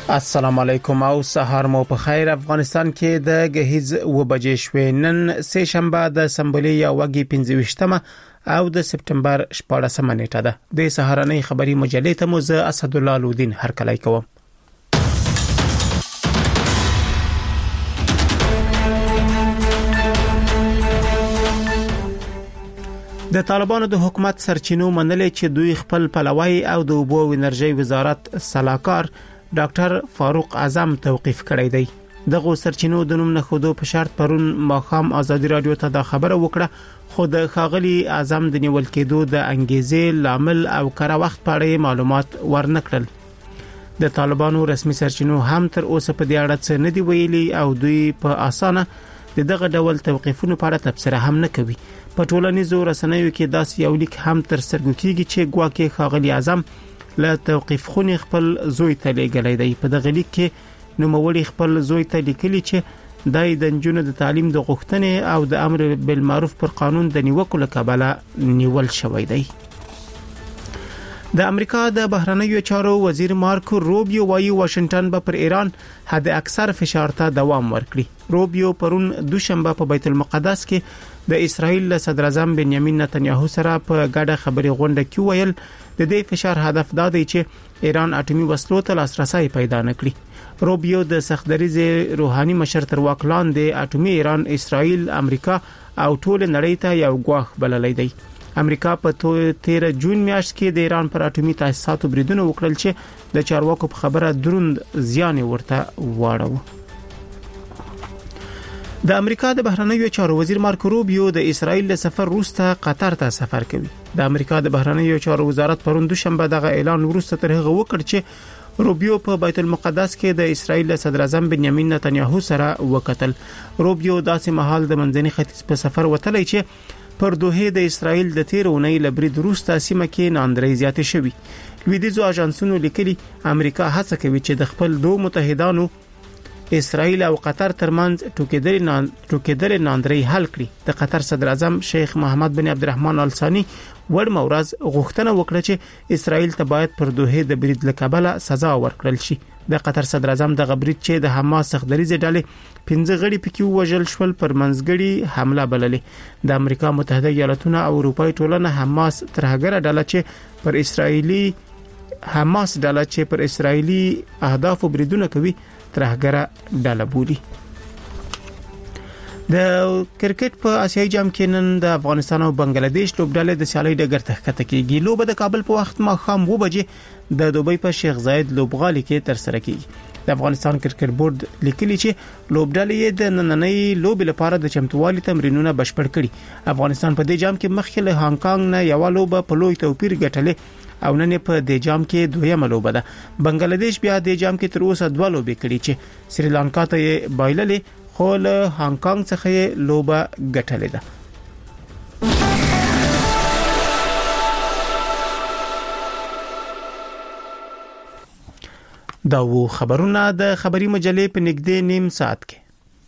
السلام علیکم او سهار مو په خیر. افغانستان کې د غهیز و بجې شوې نن سه شنبه د سمبولي یا وګي 25مه او د سپتمبر 14مه نیټه ده. د سهارنۍ خبري مجلې ته مو زه اسد الله لودین هرکلی کوم. د طالبانو د حکومت سرچینو منلې چې دوی خپل پلوي او د اوبو او انرژي وزارت صلاحکار ډاکټر فاروق اعظم توقیف کړی دی. دغه سرچینو د نوم نه خودو په شرط پرون ماخام ازادي رادیو ته د خبره وکړه، خو د خاغلی اعظم د نیول کېدو د انګیزې لامل او کره وخت په اړه معلومات ورنکړل. د طالبانو رسمي سرچینو هم تر اوسه په دې اړه څه نه دی ویلي او دوی په اسانه دغه ډول توقیفونو په اړه تبصره هم نه کوي. په ټولنیزو رسنیو کې داسې یو لیک هم تر سترګو کېږي چې ګواکې خاغلی اعظم له توقیف خونې خپل زوی ته لېږلی دی. په دغه لیک کې نوموړي خپل زوی ته لیکلي چې دای د نجونو د تعلیم د غوښتنې او د امر بالمعروف پر قانون د نیوکو له کبله نیول شوی دی. د امریکا د بهرنیو چارو وزیر مارکو روبیو وايي واشنگټن به پر ایران حد اکثر فشار ته دوام ورکړي. روبیو پرون دوشنبه په بیت المقدس کې د اسرائیل صدر اعظم بنیامین نتنیاهو سره په ګډه خبري غونډه کې ویل د دې فشار هدف دا دی چې ایران اټومي وسلو ته لاسرسي پیدا نکړي. روبیو د سختدریز روحاني مشر تر واک لاندې اټومي ایران، اسرائیل، امریکا او ټول نړۍ ته یو غواخ بللی دی. امریکا په 13 جون میاشت کې د ایران پر اټومي تاسیساتو بریدونه وکړل چې د چارواکو په خبره دروند زیان ورته واړو. د امریکا د بهرنیو چارو وزیر مارکو روبیو د اسرائیل له سفر وروسته قطر ته سفر کوي. د امریکا د بهرنیو چارو وزارت پرون دوشنبه دغه اعلان وروسته تر هغه وکړ چې روبیو په بیت المقدس کې د اسرائیل صدر اعظم بنیامین نتنیاهو سره وکتل. روبیو داسې مهال د منځني ختیځ په سفر وتلی چې پر دوه د اسرائیل د 13 اونۍ لبرید وروسته سیمه کې ناندري زیاتې شوې. لویدیځو اژانسونو لیکلي امریکا هڅه کوي چې د خپل دوه متحدانو اسرائیل او قطر ترمنځ ټوکېدل ناندري حل کړي. د قطر صدر اعظم شیخ محمد بن عبدالرحمن آل ثانی ورځ غوښتنه وکړه چې اسرائیل ته باید پر دوه د برید لکبله سزا ورکړل شي. د قطر صدر اعظم د برید چې د حماس سختدریزه ډلې 15 غړي پکې وژل شول پر منځګړي حمله بللې. د امریکا متحده ایالاتونه او اروپای ټولنه حماس ترهګره ډله چې پر اسرائیلي اهداف بریدونه کوي ترهګره ډله بولي. د کرکټ په آسیایي جام کې نن د افغانستان او بنگلاديش لوبډلې د سیالۍ ډګر ته ښکته کیږي. لوبه د کابل په وخت ماښام 2 بجې د دوبۍ په شیخ زاید لوبغالي کې تر سره کیږي. د افغانستان کرکټ بورډ لیکلي چې لوبډلې د نننۍ لوبې لپاره د چمتووالي تمرینونه بشپړ کړي. افغانستان په دې جام کې مخکې له هانګ کانګ نه یو لوبه په لوی توپیر ګټلې او نن په دې جام کې دویمه لوبه ده. بنگلاديش بیا د جام کې تر اوسه 2 لوبې کړي چې سریلانکا ته یې بایللې، خو له هانګ کانګ څخه یې لوبه ګټلې ده. دا و خبرونه د خبري مجلې په نږدې نیم ساعت کې.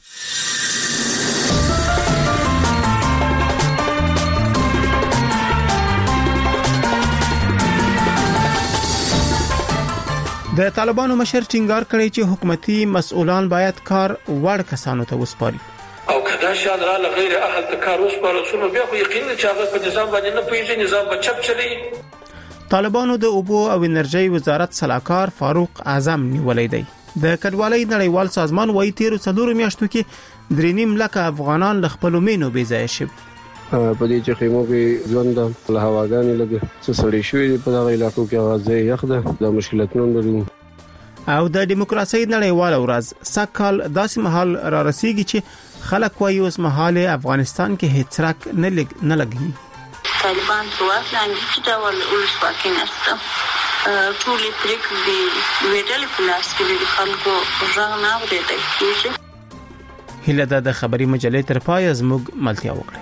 د طالبانو مشر ټینګار کړی چې حکومتي مسؤلان باید کار وړ کسانو ته وسپاري. او کدا شان را غیر اهل ته کار وسپارل سونه بیا خو یقینا چې هغه په نظام باندې نه پیژني، نظام به چپ چلی. طالبانو د اوبو او انرژي وزارت صلاحکار فاروق اعظم نیولې دی. د کډوالۍ نړیوال سازمان وايي 13 میاشتو کې 3.5 لک افغانان له خپل مینو بې ځای شوي. په دې چې خیمو کې ژوند له هواګانې لګي څه سړی شوی په دغه علاقو کې غازي یخ ده، د مشکلاتونو لري. او د دیموکراسي نړیوال ورځ سکهال داسې محل را رسیږي چې خلک وايي اوس محل افغانستان کې هیڅ رک نه لګي. طالبان په واک لاندې چې دا ول ولسواکي نشته، ټول پریکړې ویډل په لاس کې د خلکو ژغ نه اورېدل کیږي. هله د خبري مجلې تر پای زموږ ملتیا وکړي.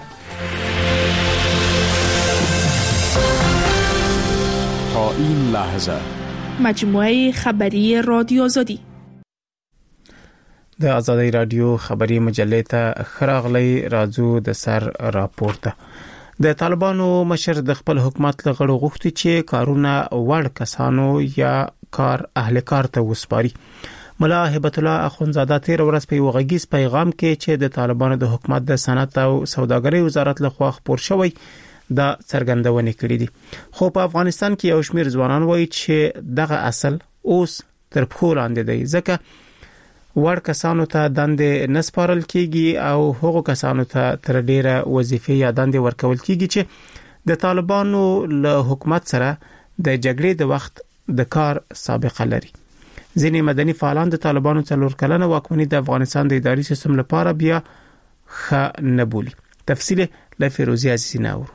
تا این لحظه مجموعه خبری رادیو آزادی د آزادی رادیو خبری مجلې ته خراغلی راځو د سر راپورته. د طالبانو مشر د خپل حکومت لغړو غوښتي چې کارونه وړ کسانو یا کار اهل کار ته وسپاري. ملا هبت الله اخونزاده تیر ورځ په وغږیز پیغام کې چې د طالبانو د حکومت د صنعت او سوداګرۍ وزارت لخوا خبر شوی دا څرګندونه کړې دي. خو په افغانستان کې یو شمېر ځوانان وایي چې دغه اصل اوس تر پخو لاندې دی، ځکه وړ کسانو ته دندې نسپارل کیږي او هغو کسانو ته تر ډیره وظیفې یا دندې ورکول کیږي چې د طالبانو له حکومت سره د جګړې د وخت د کار سابقه لري. ځینې مدني فعالان د طالبانو 4 کلنه واکمنۍ د افغانستان د اداري سیستم لپاره بیا ښه نه بولي. تفصیل له فیروزی عزیزی ناور.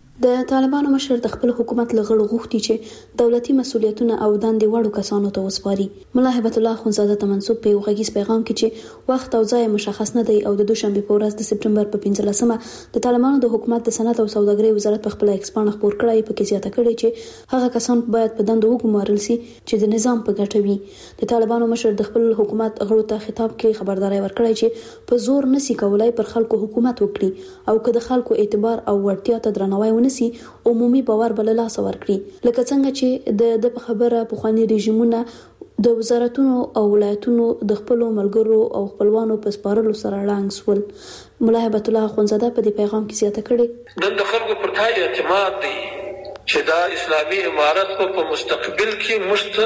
د طالبانو مشر د خپل حکومت لغړو غوښتي چې دولتي مسولیتونه او دندې وړو کسانو ته وسپاري. مولا هبت الله اخونزاده ته منسوب په وغږیز پیغام کې چې وخت او ځای مشخص نه دی او د دوشنبه په ورځ د سپټمبر په 15مه د طالبانو د حکومت د صنعت او سوداګرۍ وزارت په خپل ایکسپان خبر کړی په کې زیاته کړی چې هغه کسان باید په دندو وګمارل شي چې د نظام په ګټه وي. د طالبانو مشر د خپل حکومت غړو ته خطاب کې خبرداري ورکړی چې په زور نسی کولای پر خلکو حکومت وکړي او که د خلکو اعتبار او ورتیا ته درناوی ونسی عمومي باور بل لاس ورکړي. لکه څنګه چې د خبره په خواني رژیمونه د وزارتونو او ولایتونو د خپل ملګرو او خپلوانو په سپارلو سره لاندې سول. مولا هبت الله اخونزاده په دې پیغام کې زیاته کړي د خلکو پر تای اعتماد دی چې دا اسلامي امارت په مستقبل کې مست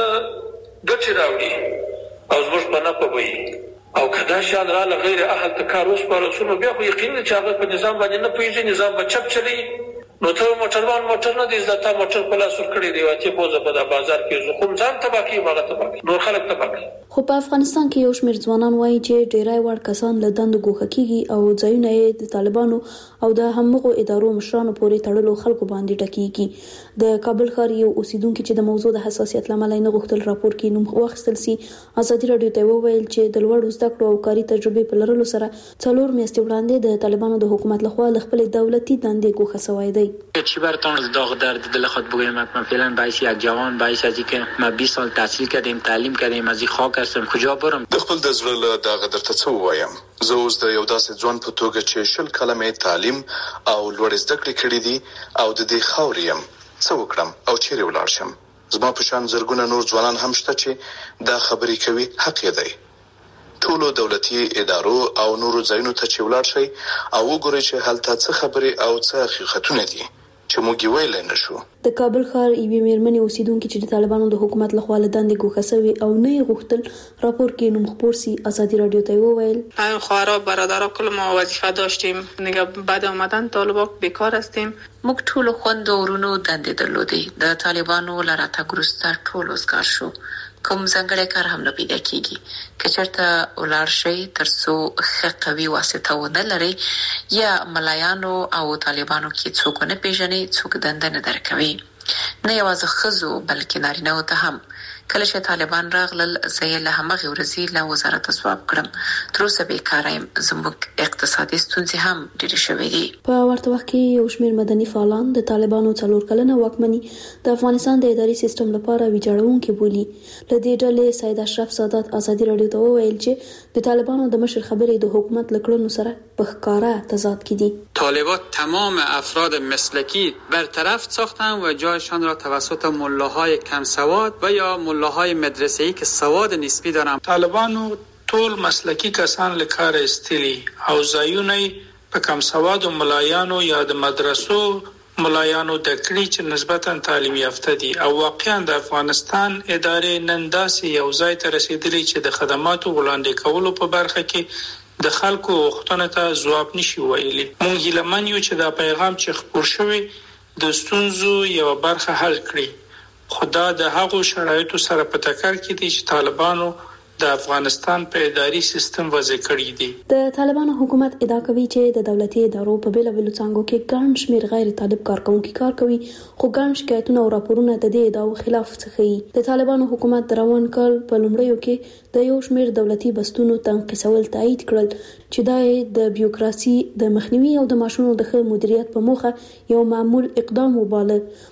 ګټه راوړي او زموږ په نه پوي او کدا شان را لغیر اهل تکار اوس پر رسول بیا خو یقین چې هغه په نظام باندې نه پويږي، نظام به چپ چلی. نو ته موټر نه دي زتا موټر په لاس ور کړی دی واته بوزه په بازار کې زخم ځان تباکی ماغه تباکی نور خلک تباکی. خو په افغانستان کې یو شمېر ځوانان وایي چې ډیرای وړ کسان له دندو ګوښه کیږي او ځایونه یې د طالبانو او د همغو ادارو مشرانو پورې تړلو خلکو باندې ټکیږي. د کابل ښار یو اوسیدونکو چې د موضوع د حساسیت لامل نه غوښتل راپور کې نوم واخیستل سي ازادي رادیو ته وویل چې د لوړ زده کړو او کاري تجربې په لرلو سره 4 میاشتې وړاندې د طالبانو د حکومت لخوا خپل دولتي دندې ګوښه شوی دی. چی برتون از داغ درد دل خود بگویم من فعلا باعث یک جوان باعث ازی که ما 20 سال تحصیل کردیم تعلیم کردیم از این خاک هستم کجا برم د خپل د زړه له داغ درته څه وایم. زه اوس د یو داسې ځوان په توګه چې 10 کلمې تعلیم او لوړ زده کړې کړې دي او د دې خاورې يم څه وکړم او چیرې ولاړ شم. زما په شان زرګونه نور ځوانان هم شته چې دا خبرې کوي حق یې دی. ټولو دولتي ادارو او نورو ځایونو ته چې ولاړ شي او وګورئ چې هلته څه خبرې او څه حقیقتونه دي چې موږ ویل نه شو. د کابل ښار ایوي میرمنې اوسیدونکو چې د طالبانو د حکومت لخوا له دندې ګوښه شوی او نه غوښتل راپور کې نوم خبر سي ازادي رادیو ته وویل خواهرا برادرها کل ما وظیفه داشتیم دیگه بعد اومدن طالبا بیکار هستیم. موږ ټول خوند ورونو دندې درلودې د طالبانو لراته ګروسته ټول وسکار شو. کوم ځنګړی کار هم نه پیدا کیږي که چېرته ولار شي ترڅو ښه قوي واسطه ونه لري یا ملایانو او طالبانو کې څوک نه پیژني څوک دنده نه درکوي. نه یوازې ښځو بلکې نارینه‌و ته هم کله چې طالبان راغلل زه له همغه ورځې له وزارت سواب کړم. تر اوسه بیکاره یم. زموږ اقتصادي ستونزې هم ډېرې شوې دي. په ورته وخت کې یو شمېر مدني فعالان د طالبانو 4 کلنه واکمني د افغانستان د اداري سیستم لپاره ویجاړونکې بولي. له دې ډلې سید اشرف سادات ازادي رادیو ته وویل چې د طالبانو د مشر خبرې د حکومت لکړنو سره په ښکاره تضاد کې دي. طالبان تمام افراد مسلکی برطرف ساختن و جایشان را توسط ملاهای کم سواد و یا ملاهای مدرسه‌ای که سواد نسبی دارن. طالبانو ټول مسلکی کسان له کار استلی او ځایونه په کم سواد او ملایانو یا د مدرسو ملایانو د کړي چې نسبتا تعلیم یافته دي او واقعا د افغانستان ادارې نن داسې یو ځای ته رسیدلې چې د خدماتو وړاندې کولو په برخه کې د خلکو غوښتنو ته ځواب نشي ویلي. موږ هیله من یو چې دا پیغام چې خپور شوی د ستونزو یو برخه حل کړي. خدا د هغو شرایطو سره په ټکر کې دي چې طالبانو د افغانستان په اداري سیستم وضع کړی دي. د طالبانو حکومت ادعا کوي چې د دولتي ادارو په بیلابیلو څانګو کې ګڼ شمېر غیر طالب کارکونکي کار کوي خو ګڼ شکایتونه او راپورونه د دې ادعاو خلاف څرګندوي. د طالبانو حکومت د روان کال په لومړیو کې د یو شمېر دولتي بستونو تنقیسول تایید کړل چې دا د بیوروکراسي د مخنیوي او د ماشونو د ښه مدیریت په موخه یو معمول اقدام وباله.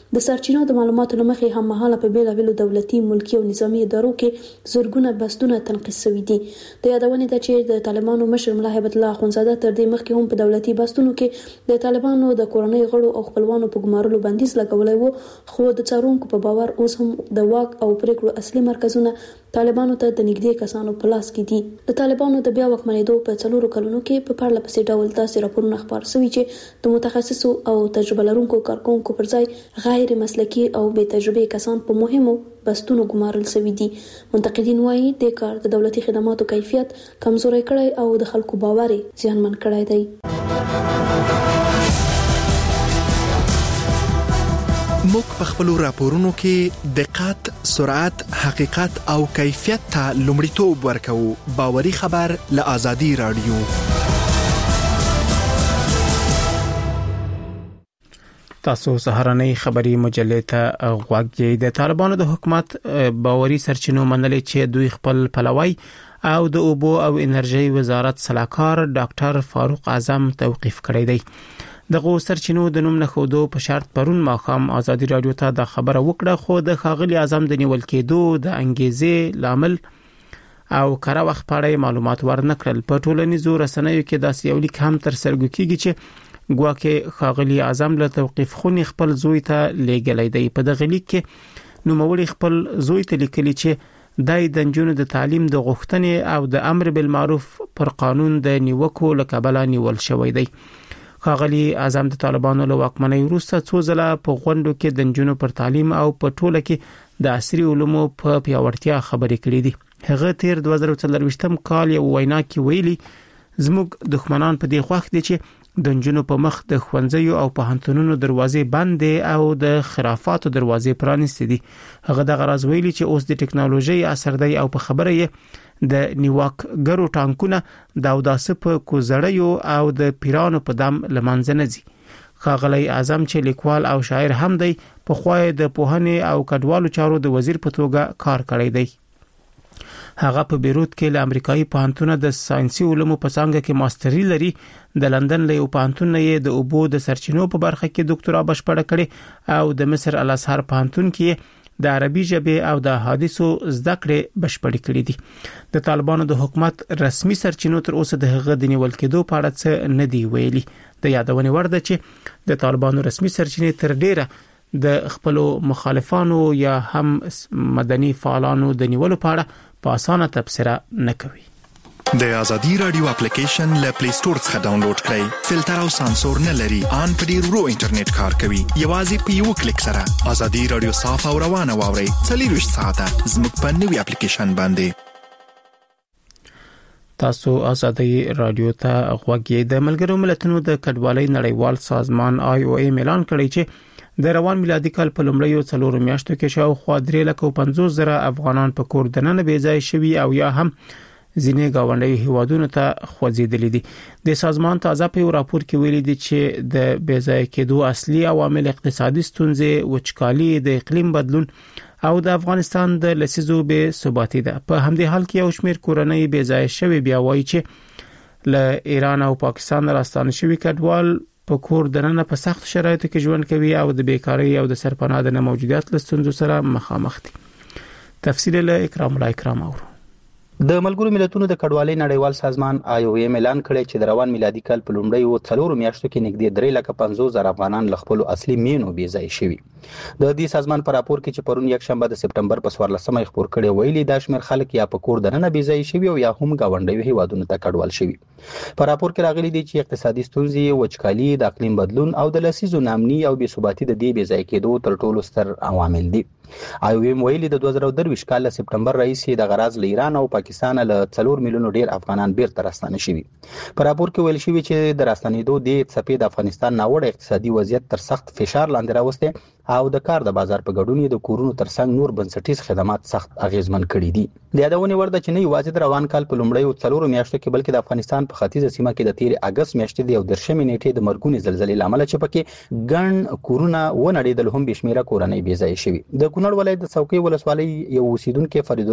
د سرچینو د معلوماتو لمخې هم مهاله په بیلابېلو دولتي ملکي او نظامی ادارو کې زورګونه بستونه تنقیس شوي دي. د یادونې ده چې د طالبانو مشر ملا هیبت الله اخونزاده تر دې مخکې هم په دولتي بستونو کې د طالبانو د کورنۍ غړو او خپلوانو په ګمارلو بندیز لګولی و، خو د څارونکو په باور اوس هم د واک او پریکړو اصلي مرکزونه طالبانو ته د نږدې کسانو په لاس کې دي. د طالبانو د بیا واکمنېدو په 4 کلونو کې په پرله پسې ډول داسې راپورونه خپاره شوي چې د متخصصو او تجربه لرونکو کارکونکو پر ځای غیر مسلکي او بې تجربه کسان په مهمو بستونو ګمارل شوي دي. منتقدین وایي د کار د دولتي خدماتو کیفیت کمزوري کړی او د خلکو باور زیانمن کړی دی. موږ په خپل راپورونو کې دقت، سرعت، حقیقت او کیفیت ته لومړیتوب ورکوو. باوري خبر له آزادي رادیو. تاسو سهارنۍ خبری مجلې ته غوږ یې. د طالبانو د حکومت باوري سرچینو منلې چې دوی خپل پلوی او د اوبو او انرژي وزارت صلاحکار ډاکټر فاروق اعظم توقیف کړی دی. دغه سرچینو د نوم نخودو په شرط پرون ماخام آزادي رادیو ته د خبره وکړه، خو د ښاغلي اعظم د نیول کېدو د انګیزې لامل او کره وخت پاړې معلومات ورنکړل. په ټولنیزو رسنیو کې داسې یو لیک هم تر سرګو کیږي چې ګواکې ښاغلي اعظم له توقیف خونې خپل زوی ته لیږلی دی. په دغه لیک کې نوموړي خپل زوی ته لیکلي چې دای د نجونو د تعلیم د غوښتنې او د امر بالمعروف پر قانون د نیوکو له کبله نیول شوی دی. ښاغلي اعظم د طالبانو له واکمنۍ وروسته څو ځله په غونډو کې د نجونو پر تعلیم او په ټوله کې د عصري علومو په پیاوړتیا خبرې کړې دي. هغه تیر 2024 کال یو وینا کې ویلي زموږ دښمنان په دې خوښ دي چې د نجونو په مخ د ښوونځیو او پوهنتونونو دروازې بندې او د خرافاتو دروازې پرانیستې دي. هغه د غراز ویلي چې اوس د ټکنالوژي اثر دی او په خبره یې د نیواکګرو ټانکونه د اوداسه په کوزړیو او د پیرانو په دم لمنځه نه ځي. ښاغلی اعظم چې لیکوال او شاعر هم دی، په خوای د پوهنې او کډوالو چارو د وزیر په توګه کار کړی دی. هغه په بیروت کې له امریکایي پوهنتون د ساينسي علومو په څانګه کې ماستري لري. د لندن له یو پوهنتون یې د اوبو د سرچینو په برخه کې ډاکټرا بشپړه کړې او د مصر الازهر پوهنتون کې د عربي ژبې او د حدیثو زده کړې بشپړې کړې دي. د طالبانو د حکومت رسمي سرچینو تر اوسه د هغه د نیول کېدو په اړه څه نه دی ویلي. د یادونې وړ ده چې د طالبانو رسمي سرچینې تر ډیره د خپل مخالفانو یا هم مدني فعالانو د نیولو په اړه په اسانه تبصره نه کوي. د آزادي رادیو اپلیکیشن له پلی سٹور څخه ډاونلوډ کړئ. فلټر او سانسور نه لري. ان په ډیر ورو انټرنیټ کار کوي. یوازې په یو کلیک سره آزادي رادیو صاف او روانه واورئ. 24 ساعته زموږ په نوي اپلیکیشن باندې. تاسو آزادي رادیو ته غوږ یې. د ملګرو ملتونو د کډوالۍ نړیوال سازمان IOM اعلان کړی چې د روان میلادي کال په لومړیو 4 میاشتو کې شاوخوا 3,50,000 افغانان په کور دننه بې ځای شوي او یا هم ځینې گاونډي هیوادونو ته خوځېدلي دي. د سازمان تازه په یو راپور کې ویلي دي چې د بې ځای کېدو اصلي عوامل اقتصادي ستونزې، وچکالي، د اقلیم بدلون او د افغانستان د لسیزو بې ثباتي ده. په همدې حال کې یو شمېر کورنۍ بې ځای شوي بیا وایي چې له ایران او پاکستان راستانه شوي کډوال په کور دننه په سخت شرایطو کې ژوند کوي او د بیکاری او د سرپناه د موجودیت له ستونزو سره مخامخ دي. تفصیل له اکرام الله اکرام اورو. د ملګرو ملتونو د کډوالۍ نړیوال سازمان IOM اعلان کړی چې د روان میلادي کال په لومړیو 4 میاشتو کې نږدې 3,50,000 افغانان له خپل اصلي مینو بې ځای شوي. د دې سازمان په راپور کې چې پرون یک شنبه د سپټمبر په 14مه خبر کړي ویلي دا شمېر خلک یا په کور دننه بې ځای شوي او یا هم گاونډي هیوادونو ته کډوال شوي. په راپور کې راغلي دي چې اقتصادي ستونزې، وچکالي، د اقلیم بدلون او د لسیزو نامني او بې ثباتي د دې بې ځای کېدو تر ټولو ستر عوامل دي. IOM ویلي د 2023 کال له سپټمبر راهیسې د غراز له ایران او پاکستان له 4 میلیونو ډیر افغانان بیرته راستانه شوي. په راپور کې ویل شوی چې د راستنېدو د څپې د افغانستان ناوړه اقتصادي وضعیت تر سخت فشار لاندې راوسته او د کار د بازار په ګډون د کورونو ترڅنګ نور بنسټیز خدمات سخت اغیزمن کړي دي. د یادونې وړ ده چې نه یوازې د روان کال په لومړیو 4 میاشتو کې بلکې د افغانستان په ختیځه سیمه کې د 13 اگست میاشتې د 13 نیټې د مرګونې زلزلې لامل چې پکې ګڼ کورونه ونړېدل هم بشمیره کورنۍ بې ځای شوي. د کونړ ولایت د څوکۍ ولسوالۍ یو اوسیدونکو فرید الله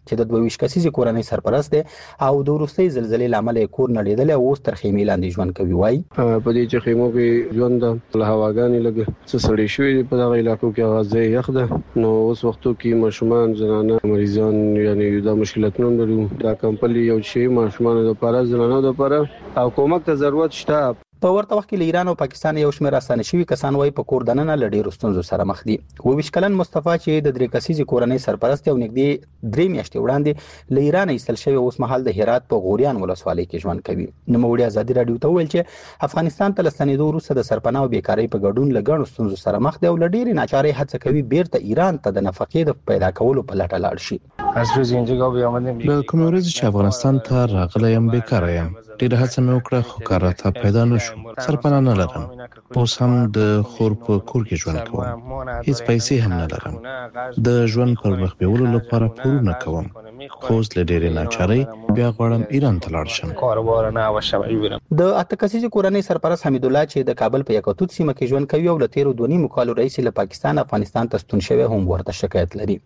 چې د 22 کسیزې کورنۍ سرپرست دی او د وروستۍ زلزلې لامل کور نړیدل او اوس تر خیمې لاندې ژوند کوي. وایي په دې چې خیمو کې ژوند له هواګانې لګ څه سړې شوې په دغه علاقو کې غازه یخ ده نو اوس وختو کې ماشومان زنانه مریضان یعنی دا مشکلاتونه لري. دا کمپلي یو شی ماشومان لپاره زنانه لپاره او کومک ته ضرورت شته. په ورته وخت کې له ایران او پاکستان یو شمېر راستانه شوي کسان وایي په کور دننه له ډېرو ستونزو سره مخ دي. 22 کلن مصطفی چې د 3 کسیزې کورنۍ سرپرست او نږدې 3 میاشتې وړاندې له ایران ایستل شوی اوس مهال د هرات په غوریان ولسوالۍ کې ژوند کوي. نوموړي ازادي رادیو ته وویل چې افغانستان ته لستنېدو وروسته د سرپناه او بیکارۍ په ګډون له ګڼو ستونزو سره مخ دی او له ډېرې ناچارۍ هڅه کوي بیرته ایران ته د نفقې د پیدا کولو په لټه لاړ شي. د کوم ورځ چې افغانستان ته راغلی یم بیکاره یم. ډېره هڅه مې وکړه خو کار راته پیدا نه شو. سرپناه نه لرم. اوس هم د خور په کور کې ژوند کوم. هیڅ پیسې هم نه لرم. د ژوند پر مخ بیولو لپاره پورونه کوم. خو اوس له ډېرې ناچارۍ بیا غواړم ایران ته لاړ شم. د 8 کسیزې کورنۍ سرپرست حمید الله چې د کابل په یکوتوت سیمه کې ژوند کوي او له 13 کالو راهیسې له پاکستان افغانستان ته ستون شوی هم ورته شکایت لري.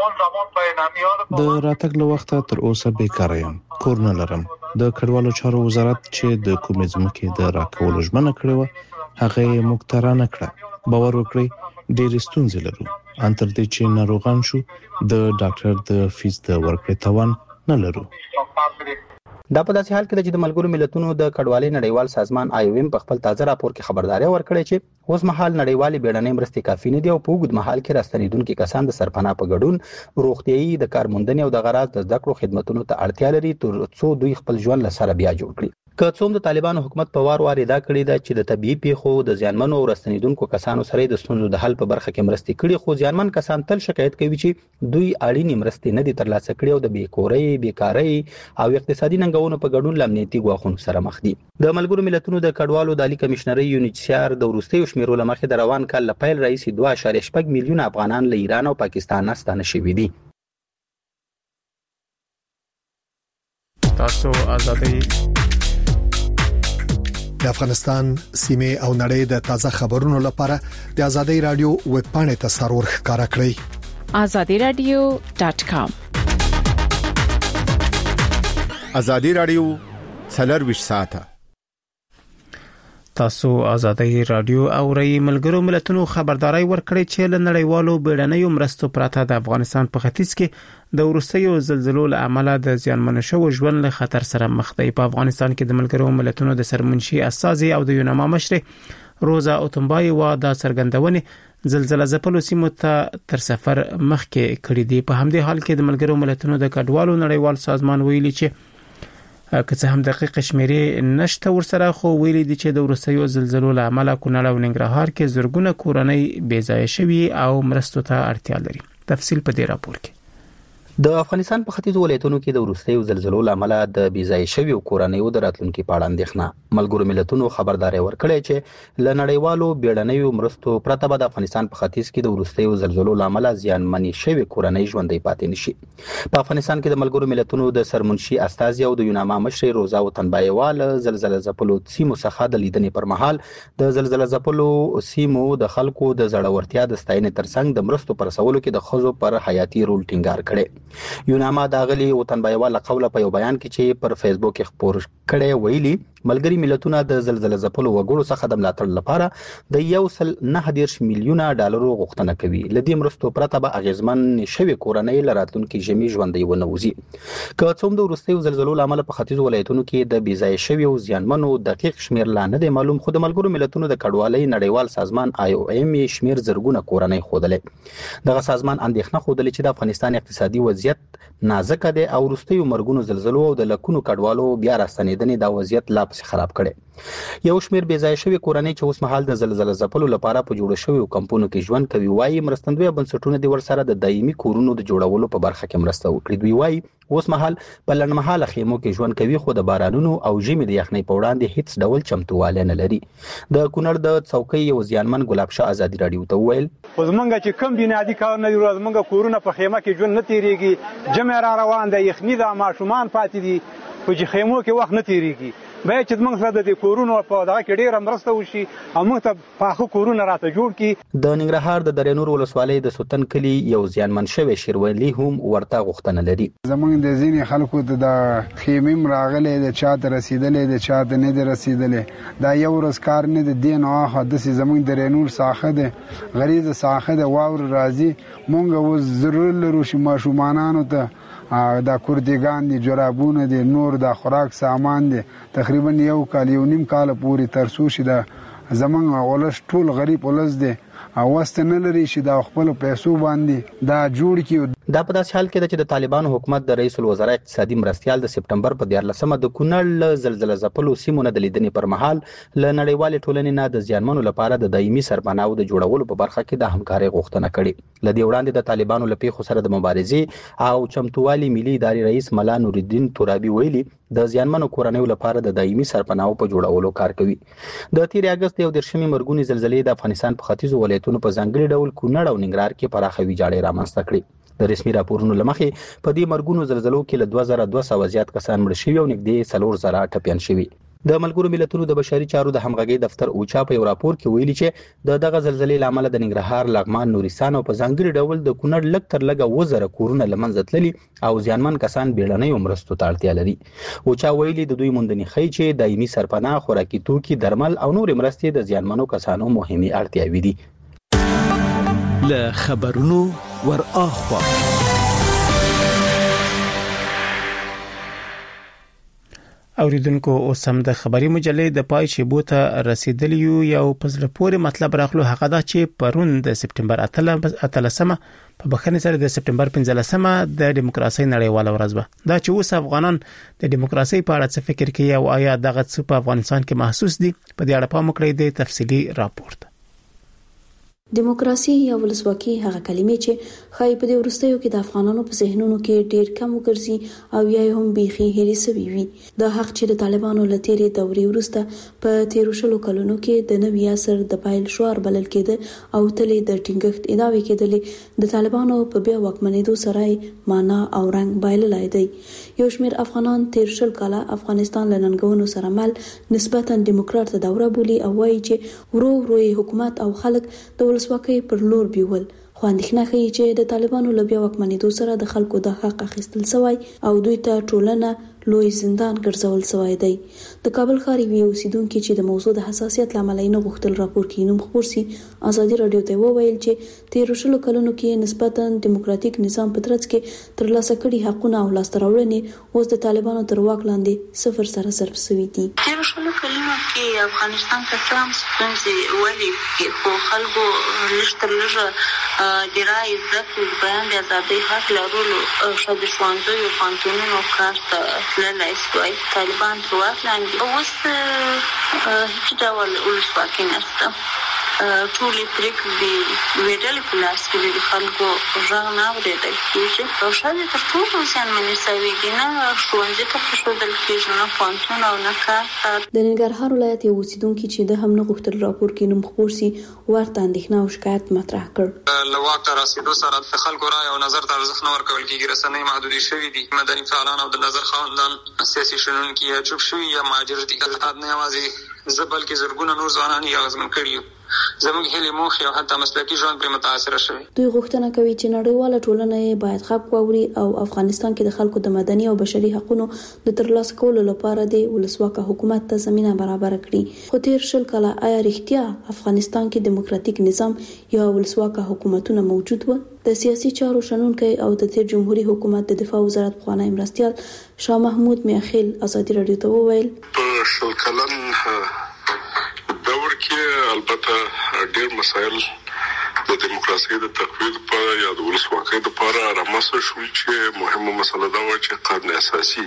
د راتګ له وخته تر اوسه بیکاره یم. کور نه لرم. د کډوالو چارو وزارت چې د کومې ځمکې د راکولو ژمنه کړې وه هغه یې موږ ته رانه کړه. باور وکړئ ډېرې ستونزې لرو. ان تر دې چې ناروغان شو د ډاکټر د فیس د ورکړې توان نه لرو. دا په داسې حال کې چې د ملګرو ملتونو د کډوالۍ نړیوال سازمان IOM په خپل تازه راپور کې خبرداري ورکړې چې اوس مهال نړیوالې بیړنۍ مرستې کافي نه دي او په اوږد مهال کې راستنېدونکي کسان د سرپناه په ګډون روغتیايي د کارموندنې او د غراض د زده کړو خدماتو ته اړتیا لري تر څو دوی خپل ژوند له سره بیا جوړ کړي. که څوم د طالبانو حکومت په وار ادا کړی دا چې د طبيعي پیښو د زیانمنو او راستنېدونکو کسانو سره د ستونزو د حل په برخه کې مرستې کړي خو زیانمن کسان تل شکایت کوي چې دوی اړینې مرستې نه دي ترلاسه کړي او د بیکورۍ، بیکارۍ او اقتصادي ننګونو په ګډون له امنیتي ګواښونو سره مخ دي. د ملګرو ملتونو د کډوالو د عالی کمشنرۍ UNHCR د وروستیو شمیرو له مخې د روان کال له پیل راهیسې 2.8 میلیونه افغانان له ایران او پاکستان نه ستانه شوي دي. تاسو ازادي د افغانستان سیمه او نړۍ د تازه خبرونو لپاره د ازادي رادیو ویب پاڼې ته سرور ښکارا کړئ. azadiradio.com ازادي رادیو 24 ساعته. تاسو ازادي رادیو او رئی ملګرو ملتونو خبرداري ورکړې چې له نړیوالو بیړنیو مرستو پرته د افغانستان په ختیځ کې د وروستیو زلزلو له امله د زیانمن شوو ژوند له خطر سره مخ دی. په افغانستان کې د ملګرو ملتونو د سرمنشي اساسي او د یوناما مشر روزا اوتمبای و د سرګندونې زلزلہ ځپلو سیمو ته تر سفر مخکې کړی دی. په همدې حال کې د ملګرو ملتونو د کډوالو نړیوال سازمان ویلي چې که څه هم دقیق شمیرې نشته ورسره خو ویلي دي چې د وروستیو زلزلو له امله کونړ او ننګرهار کې زرګونه کورنۍ بې ځایه شوي او مرستو ته اړتیا لري. تفصیل په دې راپور کې. د افغانستان په ختیځو ولایتونو کې د وروستیو زلزلو له امله د بېځایه شویو کورنیو د راتلونکي په اړه اندېښنه. ملګرو ملتونو خبرداري ورکړې چې له نړیوالو بیړنیو مرستو پرته به د افغانستان په ختیځ کې د وروستیو زلزلو له امله زیانمنې شوي کورنۍ ژوندۍ پاتې نشي. په افغانستان کې د ملګرو ملتونو د سرمنشي استازي او د یوناما مشر روزا وطنبایوال زلزلہ ځپلو سیمو څخه د لیدنې پر مهال د زلزلہ ځپلو سیمو د خلکو د زړورتیا د ستاینې ترڅنګ د مرستو پر رسولو کې د ښځو پر حیاتي رول ټینګار کړي. یوناما داغلی وطنبایوال قوله په یو بیان کې چې پر فیسبوک کې خپور کړي ویلي ملګری ملتونه د زلزلہ ځپلو وګړو څخه د ملاتړ لپاره د 1.9 میلیونه ډالرو غوښتنه کوي. لدې مرستو پرته به اغیزمن شوي کورنۍ لراتونکو ژمي ژوندۍ ونوځي. که څوم د وروستیو زلزلو لامل په ختیځو ولایتونو کې د بېځایه شوي او زیانمنو دقیق شمیر لا نه دی معلوم خو د ملګرو ملتونو د کډوالۍ نړیوال سازمان IOM شمیر زرګونه کورنۍ خودلې. دغه سازمان اندېښنه خودلې چې د افغانستان اقتصادي وضعیت نازک دی او وروستیو مرګونو زلزلو او د لکونو کډوالو بیا راستنېدنې دا وضعیت لا پسې خراب کړي. یو شمیر بېځایه شوي کورنۍ چې اوس مهال د زلزلہ ځپلو لپاره په جوړ شویو کمپونو کې ژوند کوي وایي مرستندوی بنسټونه د ورسره د دایمي کورونو د جوړولو په برخه کې مرسته وکړي. دوی وایي اوس مهال په لنډمهاله خیمو کې ژوند کوي خو د بارانونو او ژمي د یخنۍ په وړاندې هیڅ ډول چمتووالی نه لري. د کونړ د څوکۍ یو زیانمن ګلاب شاه ازادي رادیو ته وویل زمونږ چې کم بنیادي کارونه دي زمونږ کورونه په خیمه کې ژوند نه تیریږي. جمع را روان دی یخني ده ماشومان پاتې دي خو چې خیمو کې وخت نه تیریږي. به چې موږ سره د کورونو په دغه کې ډېر مرسته وشي او موږ ته پاخه کورونه راته جوړ کړي. د ننګرهار د درینور ولسوالۍ د سوتن کلی یو زیانمن شوی شیرولی هم ورته غوښتنه لري. زمونږ د ځینې خلکو ته د خیمیم راغلی د چاته رسیدلې د چاته نه دی رسیدلې دا یو ورځ کار نه دی دین او حادثه زمونږ د درینور ساحه ده غریزه ساحه ده واور راځي مونږ اوس ضرور لرو چې ماشومانانو ته دا کوردګان دي جرابونه دي نور د خوراک سامان دي تقریبا یو کال یو نیم کال پورې ترسو شي دا زمونږ ولس ټول غریب ولس دي او واست نه لري چې دا خپل پیسو باندې دا جوړ کی. دا په داسې حال کې ده چې د طالبانو حکومت د رئیس الوزرا اقتصادي مرستيال د سپټمبر په 14مه د کونړ زلزلې ځپلو سیمو نه د لیدنې پر مهال ل نړیوال ټولنې نه د ځانمنو لپاره د دایمي سرپناو د جوړولو په برخه کې د همکارۍ غوښتنه کړې. لدی وړاندې د طالبانو لپاره خو سره د مبارزې او چمتووالي ملي ادارې رئیس ملا نور الدین ترابي ویلي د ځانمنو کورنیو لپاره د دایمي سرپناو په جوړولو کار کوي. د 13 اگست یو درشمي مرګونی زلزلې د افغانستان په ختیځو ولایتونو په ځانګړي ډول کونړ او ننګرهار کې پراخه ویجاړې رامنځته کړې. د رسمي راپورونو لمخې په دې مرګونو زلزلو کې له 2200 زیات کسان مړ شوي او نږدې 4000 ټپيان شوي. د ملګرو ملتونو د بشري چارو د همغږي دفتر اوچا په یو راپور کې ویلي چې دغه زلزلې لامل د ننګرهار لغمان نورستان او په ځانګړي ډول د کونړ لږ تر لږه وزره کورونه لمنځه تللي او ځانمن کسان بیړنۍ مرستو ته اړتیا لري. اوچا ویلي د دوی موندنې ښیي چې دایمي سرپناه خوراکي توکي درمل او نور مرستې د ځانمنو کسانو مهمه اړتیاوي دي. له خبرونو ور اخوا اوریدونکو اوس هم د خبري مجلې د پای شیبو ته رسیدلی یو پزله پورې مطلب راغلو هغه دا چې پرون د سپټمبر 13مه په بخښنې سره د سپټمبر 15مه د دیموکراسي نړیواله ورځ ده. دا چې اوس افغانان د دیموکراسي په اړه څه فکر کوي او آیا دغه څه په افغانستان کې محسوس دي په دې اړه پام وکړئ د تفصیلی راپورټ. دیموکراسي یا ولسواکي هغه کلمې چې خای په دې ورستیو کې د افغانانو په ذهنونو کې ډیر کم وګرځي او یا هم بيخي هري سوي وي. د حق چې د طالبانو لتیري دورې ورسته په 13 کلونو کې د نوي عصر د پایل شوار بلل کېده او تلې د ټینګښت ادعاوې کېدلې د طالبانو په بیا واکمنېدو سره معنا او رنگ بایللای دی. یو شمېر افغانان 13 کاله افغانستان لننګونو سره مل نسبتا دیموکرات دوره بولی او وايي چې ورو ورو حکومت او خلک د ولسواکۍ پر لور بیول. خو اندېښنه ښیي چې د طالبانو له بیا واکمنېدو سره د خلکو د حق اخیستل شوی او دوی ته ټولنه لوی زندان ګرځول شوی دی. د کابل ښار یو اوسیدونکو چې د موضوع د حساسیت لامل نه غوښتل راپور کې نوم خبر سي ازادي رادیو ته وویل چې 13 کلونو کې نسبتا دیموکراتیک نظام په ترڅ کې ترلاسه کړي حقونه او لاسته راوړنې اوس د طالبانو تر واک لاندې صفر سره صرف شوي دي. 13 کلونو کې افغانستان ته څوم ستونزې ولې خو خلکو لږ تر لږه د رای زده بیان د ازادۍ حق لرلو شاید ښوونځیو پوهنتونونو کار ته تللی شوی. طالبان تر واک لاندې اوس هیڅ ډول ولسواکي نشته. ټولې پرېکړې ویډلې په لاس کې د خلکو غږ نه اورېدل کېږي او شاید تر ټولو زیانمنې شوي دي. نه ښوونځي ته پرېښودل کېږي نه پوهنتون او نه کار. د ننګرهار ولایت یو اوسیدونکي چې د هم نه غوښتل راپور کې نوم خپور سي ورته اندېښنه او شکایت مطرح کړ. له واک ته رسیدو سره د خلکو رای او نظر ته ارزښت نه ورکول کېږي. رسنۍ محدودې شوي دي. مدني فعالان او د نظر خاوندان سیاسي شنونکي یا چوپ شوي یا مهاجر دي. نه یوازې زه بلکې زرګونه نور ځوانان یې اغېزمن کړي یو. زموږ هیلې موخې او حتی مسلکي ژوند پرې متاثره شوی. دوی غوښتنه کوي چې نړیواله ټولنه باید غږ واوري او افغانستان کې د خلکو د مدني او بشري حقوقو د ترلاسه کولو لپاره د ولسواکه حکومت ته زمينه برابر کړي. خو 13 کاله آیا رښتیا افغانستان کې دیموکراتیک نظام یا ولسواکه حکومتونه موجود و؟ د سیاسي چارو شنونکي او د تیر جمهوریت حکومت د دفاع وزارت پخوانی مرستيال شاه محمود میاخیل ازادي رادیو ته وویل په شل کلن دور کې البته ډېر مسایل د دیموکراسي د تقویض لپاره یا د ولسواکۍ لپاره رامنځته شو چې مهمه مسله دا و چې قانون اساسي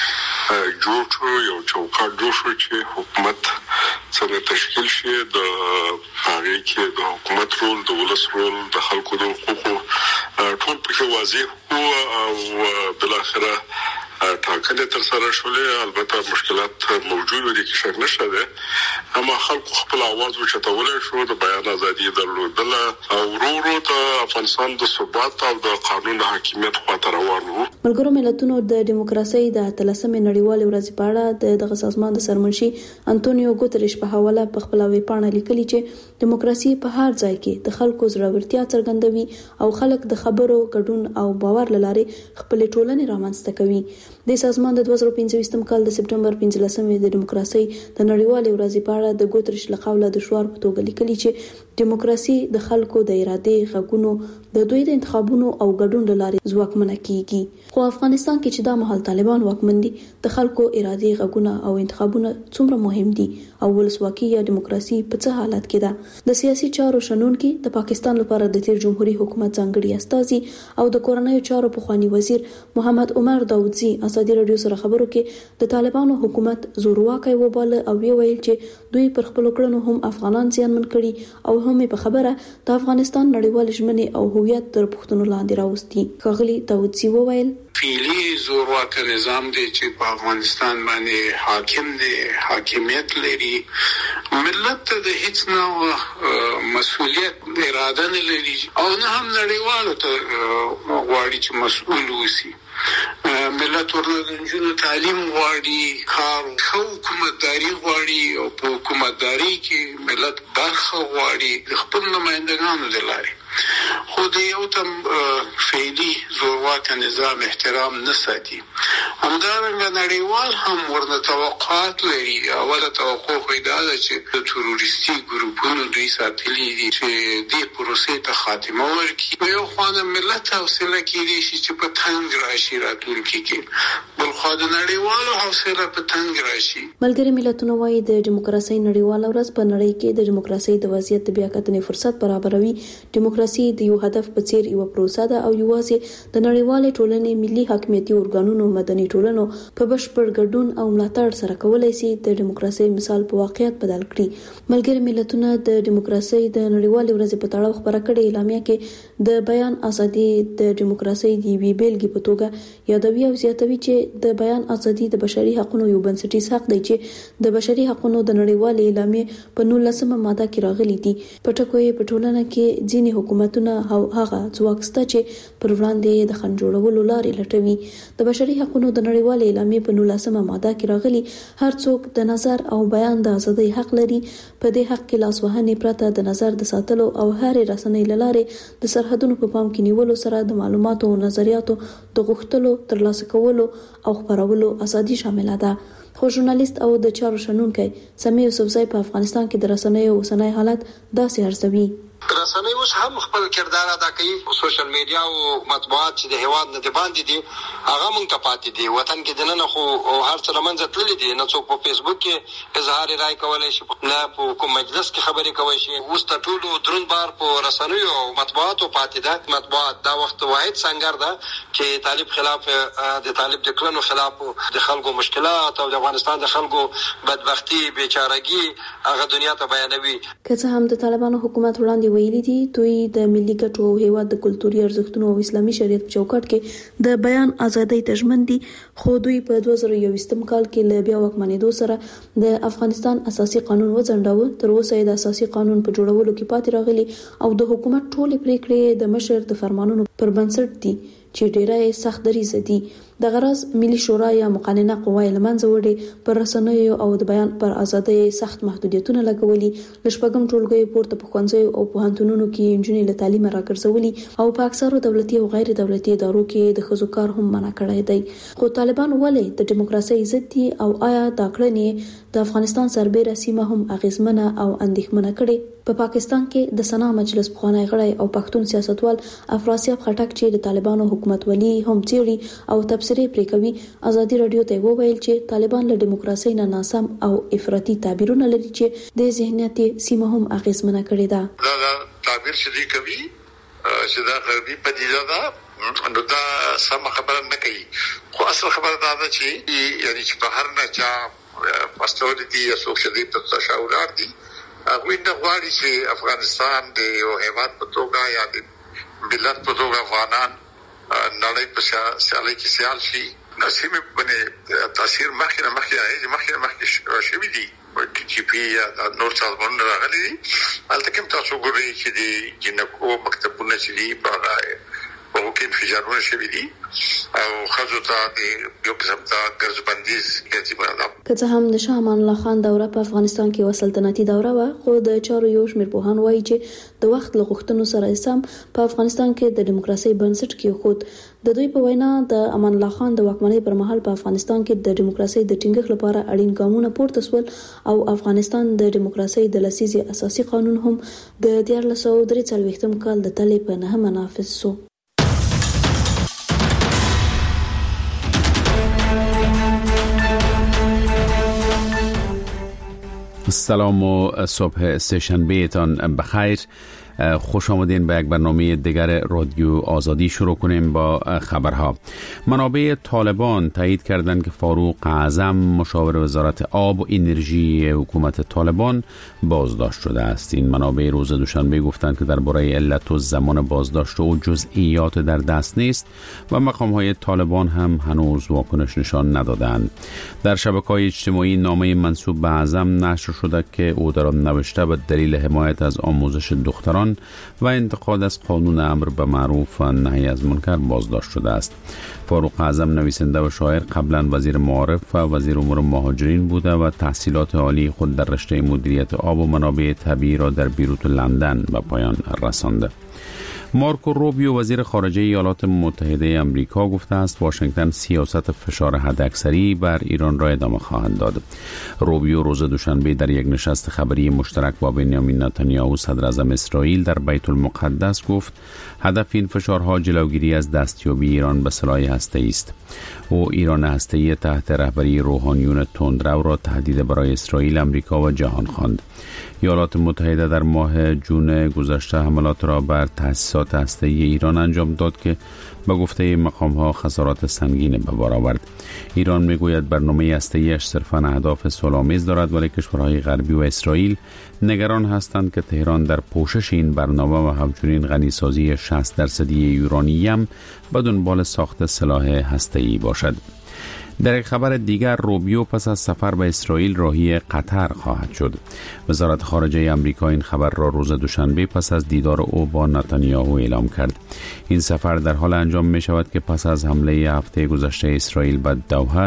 جوړ شو، یو چوکاټ جوړ شو چې حکومت څنګه تشکیل شي، د هغې کې د حکومت رول، د ولس رول، د خلکو د حقوقو ټول پکې واضح او بالاخره ټاکنې تر سره شولې. البته مشکلات موجود دي کې شک نشته ده، اما خلکو خپل आवाज وچتولای شو، د بیان ازادي درلودله او ورو ته افغانستان د ثبات او د قانون حاکمیت خواته روان وو. ملګرو ملتونو د دیموکراسي د 13مې نړیوالې ورځې په اړه دغه سازمان د سرمنشي انټونیو ګوتریش په حواله په خپل ویبپاڼه لیکلي چې دیموکراسي په هر ځای کې د خلکو زړورتیا څرګندوي او خلک د خبرو ګډون او باور لاره خپل ټولنې رامنځته کوي. د سازمان د 2015 کال د سپټمبر 15مې د دیموکراسي د نړیوالې ورځې په اړه د ګوتریش له قوله د شعار په توګه لیکلي چې دیموکراسي د خلکو د ارادې غږونو د دوی د انتخابونو او ګډون لاره ځواکمنه کیږي. خو افغانستان کې چې دا مهال طالبان واکمن دي، د خلکو ارادې غږونه او انتخابونه څومره مهم دي او ولسواکي یا دیموکراسي په څه حالت کې ده. د سیاسي چارو شنونکي د پاکستان لپاره د تیر جمهوریت حکومت ځانګړي استازي او د کورنیو چارو پخوانی وزیر محمد عمر داودزي ازادي رادیو سره خبرو کې د طالبانو حکومت زورواکي وباله او ویل چې دوی پر خپل کړنو هم افغانان زیانمن کړي او هم په خبره د افغانستان نړیوال ژمنې او هویت تر پښتنو لاندې راوستي. ښاغلي داودزي وویل فعلی زورواک نظام دی چې په افغانستان باندې حاکم دی، حاکمیت لري، ملت ته د هیڅ نوع مسؤلیت اراده نه لري او نه هم نړیوالو ته غواړي چې مسؤل وسی. ملت ورته د نجونو تعلیم غواړي، کار او حکومتداري غواړي او په حکومتداري کې ملت برخه غواړي د خپل نمائندګانو د لارې. خو د یو تم فعلی زورواک نظام احترام نه ساتي. همدارنګه نړیوال هم ورته توقعات لري. اوله توقع پیدا ده چې د تروریستي ګروپونو دوی ساتلي دي چې د پروسې ته خاتمه ورکړي. یو خوانه ملت حوصله کېدي چې په تنګ راشي راتلونکي کې، بل خو د نړیوالو حوصله په تنګ راشي. ملګري ملتونه وايي د دیموکراسي نړیواله ورځ په نړۍ کې د دیموکراسي د وضعیت بیا کتنې فرصت برابروي. دیموکراسي د یو هدف په څیر یو پروسه ده او یوازې د نړیوالې ټولنې ملي حاکمیتي ارګانونو مدني ټولنو په بشپړ ګډون او ملاتړ سره کولای شي د دیموکراسي مثال په واقعیت بدل کړي. ملګري ملتونه د دیموکراسي د نړیوالې ورځې په تړاو خبره کړې اعلامیه کې د بیان ازادي د دیموکراسي د وی بیلګې په توګه یادوي او زیاتوي چې د بیان ازادي د بشري حقوقو یو بنسټیز حق دی چې د بشري حقوقو د نړیوالې اعلامیه په 19مه ماده کې راغلي دي. په ټکو یې په ټولنه کې ځینې حکومتونه او هغه ځواک شته چې پر وړاندې د خنډ جوړولو لارې لټوي. د بشري حقوقو د نړیوالې اعلامیې په 19مه ماده کې راغلي هر څوک د نظر او بیان د ازادۍ حق لري. په دې حق کې لاسوهنې پرته د نظر د ساتلو او هرې رسنۍ لارې د سرحدونو په پام کې نیولو سره د معلوماتو او نظریاتو د غوښتلو ترلاسه کولو او خپرولو ازادي شامل ده. خو ژورنالیست او د چارو شنونکی سمیع یوسفزی په افغانستان کې د رسنیو اوسنی حالت داسې ارزوي. رسنۍ اوس هم خپل کردار ادا کوي. سوشل میډیا او مطبوعات چې د هیواد نه باندې دي هغه مونږ ته پاتې دي. وطن کې دننه خو هر څه لمنځه تللي دي. نه څوک په فیسبوک کې اظهار رائے کولای شي، نه په کوم مجلس کې خبرې کوي شي. اوس ته ټولو درون بار په رسنیو او مطبوعاتو پاتې ده. مطبوعات دا وخت واحد څنګه ده چې طالب خلاف د طالب د کړنو خلاف د خلکو مشکلات او د افغانستان د خلکو بدبختی بیچارهګي هغه دنیا ته بیانوي. که څه هم د طالبانو حکومت وړاندې ویلي دي دوی د ملي ګټو او هیواد د کلتوري ارزښتونو او اسلامي شریعت په چوکاټ کې د بیان ازادۍ ته ژمن دي، خو دوی په 2021 کال کې له بیا واکمنېدو سره د افغانستان اساسي قانون وځنډاوه. تر اوسه د اساسي قانون په جوړولو کې پاتې راغلي او د حکومت ټولې پریکړې د مشر د فرمانونو پر بنسټ دي چې ډیره سخت دریځ دي. د غرض ملي شورا یا مقننه قوه لمنځه وړي پر رسنیو او د بیان پر ازادۍ سخت محدودیتونه لګولي. لشپږم ټولګي پورته په ښوونځیو او پوهنتونونو کې انجونې له تعلیم راګرځولي او په اکثرو دولتي او غیر دولتي ادارو کې د ښځو کار هم منع کړی دی. خو طالبان ولې د دیموکراسي ضد دي او آیا دا کړنې د افغانستان سربېره سیمه هم اغیزمنه او اندېښمنه کړي؟ په پاکستان کې د سنا مجلس پخوانی غړی او پښتون سیاستوال افراسیاب خټک چې د طالبانو حکومت ولي هم چیري او تبصرې پرې کوي، ازادي رادیو ته وویل چې طالبان له دیموکراسي نه ناسم او افراطي تعبیرونه لري چې د ذهنیت سیمه هم اغیزمنه کړي ده. دا تعبیر چې دی کوي چې دا غربي پدیده ده نو دا سم خبره نه کوي. خو اصل خبره دا ده چې یعنی چې بهر نه چا پاستورتي یا سوشلیزم ته تشاورات دي هغه نه غواړي چې افغانستان د یو هیواد په توګه یا د ملت په توګه افغانان نړۍ په سیالۍ کې سیال شي نسیم باندې تاثیر مخکې شوی دی چې پی یا نور سازمانونه راغلي دي البته کوم تاسو ګورئ چې د جنکو مکتبونه چې دی په کې انفجارونه شوي دي او خزو ته یو قسم ته ګرځبندیز کې که څه هم د شاه امان الله خان دوره په افغانستان کې وسلطنتي دوره و خو د چارو یو شمېر پوهان وایي چې د وخت له غوښتنو سره سم په افغانستان کې د دیموکراسي بنسټ کېښود. د دوی په وینا د امان الله خان د واکمنۍ پر مهال په افغانستان کې د دیموکراسي د ټینګښت لپاره اړین ګامونه پورته شول او افغانستان د دیموکراسي د لسیزې اساسي قانون هم د 1943 کال د تلې په نهمه نافذ شو. سلام و صبح سه‌شنبه تان بخیر. خوش آمدین به یک برنامه دیگر رادیو آزادی. شروع کنیم با خبرها. منابع طالبان تایید کردند که فاروق اعظم مشاور وزارت آب و انرژی حکومت طالبان بازداشت شده است. این منابع روز دوشنبه گفتند که درباره علت و زمان بازداشت او جزئیات در دست نیست و مقام‌های طالبان هم هنوز واکنش نشان ندادند. در شبکه‌های اجتماعی نامه منسوب به اعظم نشر شده که او در آن نوشته به دلیل حمایت از آموزش دختران و انتقاد از قانون امر به معروف و نهی از منکر بازداشت شده است. فاروق اعظم نویسنده و شاعر قبلا وزیر معارف و وزیر امور مهاجرین بوده و تحصیلات عالی خود در رشته مدیریت آب و منابع طبیعی را در بیروت و لندن به پایان رسانده. مارکو روبیو وزیر خارجه ایالات متحده آمریکا گفته است واشنگتن سیاست فشار حداکثری بر ایران را ادامه خواهد داد. روبیو روز دوشنبه در یک نشست خبری مشترک با بنیامین نتانیاهو صدر اعظم اسرائیل در بیت المقدس گفت هدف این فشارها جلوگیری از دستیابی ایران به سلاح هسته‌ای است. او ایران هسته‌ای تحت رهبری روحانیون تندرو را تهدید برای اسرائیل، آمریکا و جهان خواند. ایالات متحده در ماه جون گذشته حملات را بر تأسیسات هسته‌ای ایران انجام داد که به گفته مقام‌ها خسارات سنگین به بار آورد. ایران میگوید برنامه هسته‌ایش صرفاً اهداف صلح‌آمیز دارد، ولی کشورهای غربی و اسرائیل نگران هستند که تهران در پوشش این برنامه و همچنین غنیسازی 60% یورانیم به دنبال ساخت سلاح هسته‌ای باشد. در یک خبر دیگر روبیو پس از سفر به اسرائیل راهی قطر خواهد شد. وزارت خارجه آمریکا این خبر را روز دوشنبه پس از دیدار او با نتانیاهو اعلام کرد. این سفر در حال انجام می شود که پس از حمله هفته گذشته اسرائیل به دوحه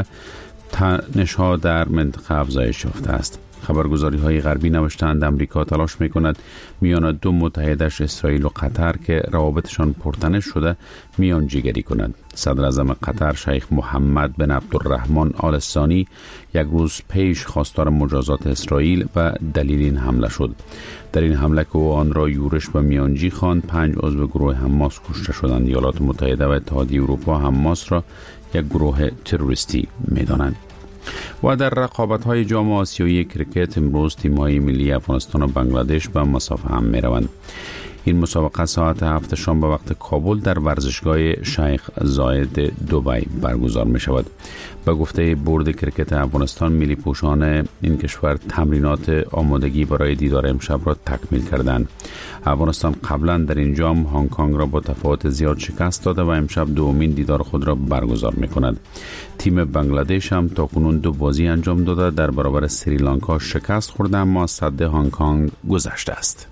تنش‌ها در منطقه افزایش یافته است. خبرگزاری های غربی نوشتند آمریکا تلاش میکند میان دو متحدش اسرائیل و قطر که روابطشان پرتنش شده میانجیگری کند. صدر اعظم قطر شیخ محمد بن عبدالرحمن آل ثانی یک روز پیش خواستار مجازات اسرائیل و دلیل این حمله شد. در این حمله که او آن را یورش و میانجی خواند 5 عضو گروه حماس کشته شدند. ایالات متحده و اتحادیه اروپا حماس را یک گروه تروریستی می‌دانند. و در رقابت‌های جام آسیایی کرکت امروز تیم‌های ملی افغانستان و بنگلادش به مسافه هم می‌روند. این مسابقه ساعت 7 شام به وقت کابل در ورزشگاه شیخ زاید دبی برگزار می‌شود. به گفته بورد کرکت افغانستان، ملی پوشان این کشور تمرینات آمادگی برای دیدار امشب را تکمیل کردند. افغانستان قبلا در این جام هنگ کنگ را با تفاوت زیاد شکست داده و امشب دومین دیدار خود را برگزار می‌کند. تیم بنگلادش هم تاکنون 2 بازی انجام داده، در برابر سریلانکا شکست خورده اما صد هنگ کنگ گذشته است.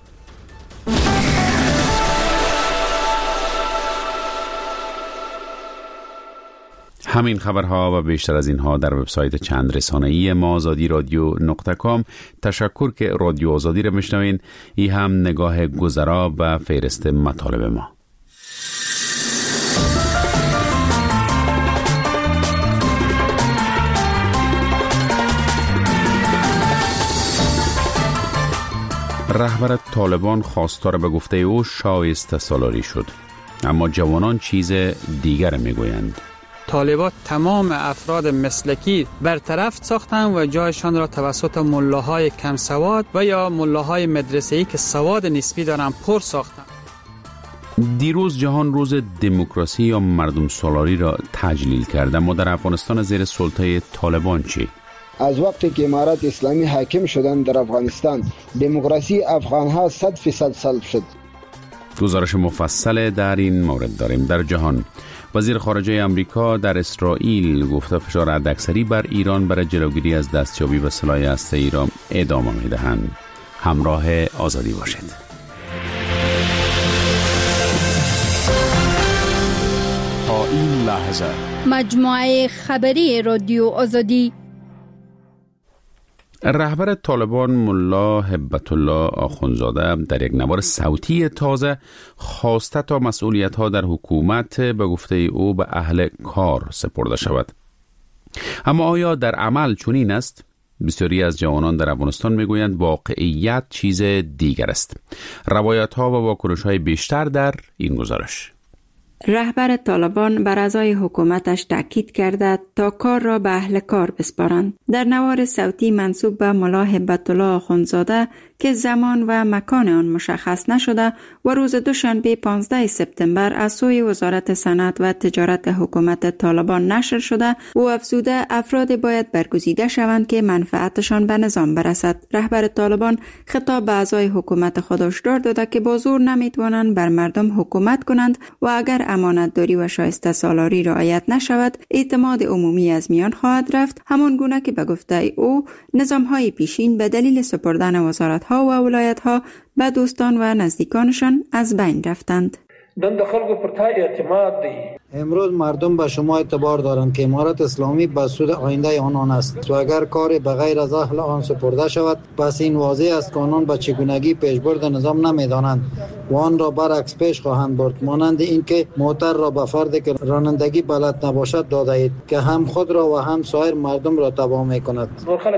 همین خبرها و بیشتر از اینها در وبسایت چند رسانه‌ای ما azadiradyo.com. تشکر که رادیو آزادی را میشنوین. این هم نگاه گذرا و فهرست مطالب ما. رهبر طالبان خواستار به گفته او شایسته سالاری شد، اما جوانان چیز دیگر میگویند. طالبان تمام افراد مسلکی برطرف ساختند و جایشان را توسط ملاهای کم سواد و یا ملاهای مدرسه‌ای که سواد نسبی دارند پر ساختند. دیروز جهان روز دموکراسی یا مردم سالاری را تجلیل کرد، اما در افغانستان زیر سلطه طالبان چی؟ از وقتی که امارات اسلامی حاکم شدند در افغانستان، دموکراسی افغانها 100% سلب شد. گزارش مفصل در این مورد داریم. در جهان وزیر خارجه آمریکا در اسرائیل گفته فشار حداکثری بر ایران برای جلوگیری از دستیابی به سلاح هسته‌ای ایران ادامه می‌دهند. همراه آزادی باشید. تا این لحظه مجموعه خبری رادیو آزادی. رهبر طالبان ملا هبت الله آخونزاده در یک نوار صوتی تازه خواسته تا مسئولیت‌ها در حکومت به گفته او به اهل کار سپرده شود. اما آیا در عمل چنین است؟ بسیاری از جوانان در افغانستان میگویند واقعیت چیز دیگر است. روایت‌ها و واکنش‌های بیشتر در این گزارش. رهبر طالبان بر اعضای حکومتش تاکید کرده تا کار را به اهل کار بسپارند. در نوار صوتی منسوب به ملا هبت الله آخونزاده که زمان و مکان آن مشخص نشده و روز دوشنبه 15 سپتامبر از سوی وزارت صنعت و تجارت حکومت طالبان نشر شده و افزوده افراد باید برگزیده شوند که منفعتشان به نظام برسد. رهبر طالبان خطاب به اعضای حکومت خود هشدار داده که با زور نمیتوانند بر مردم حکومت کنند و اگر امانتداری و شایسته سالاری رعایت نشود اعتماد عمومی از میان خواهد رفت، همان گونه که به گفته او نظام‌های پیشین به دلیل سپردن وزارت‌ها و ولایت‌ها به دوستان و نزدیکانشان از بین رفتند. امروز مردم به شما اعتبار دارند که امارت اسلامی به سود آینده آنان است و اگر کار به غیر از اهل آن سپرده شود پس این واضح است که آنان به چگونگی پیشبرد نظام نمی‌دانند و آن را برعکس پیش خواهند برد، مانند اینکه موتر را به فردی که رانندگی بلد نباشد داده اید که هم خود را و هم سایر مردم را تباه می‌کند.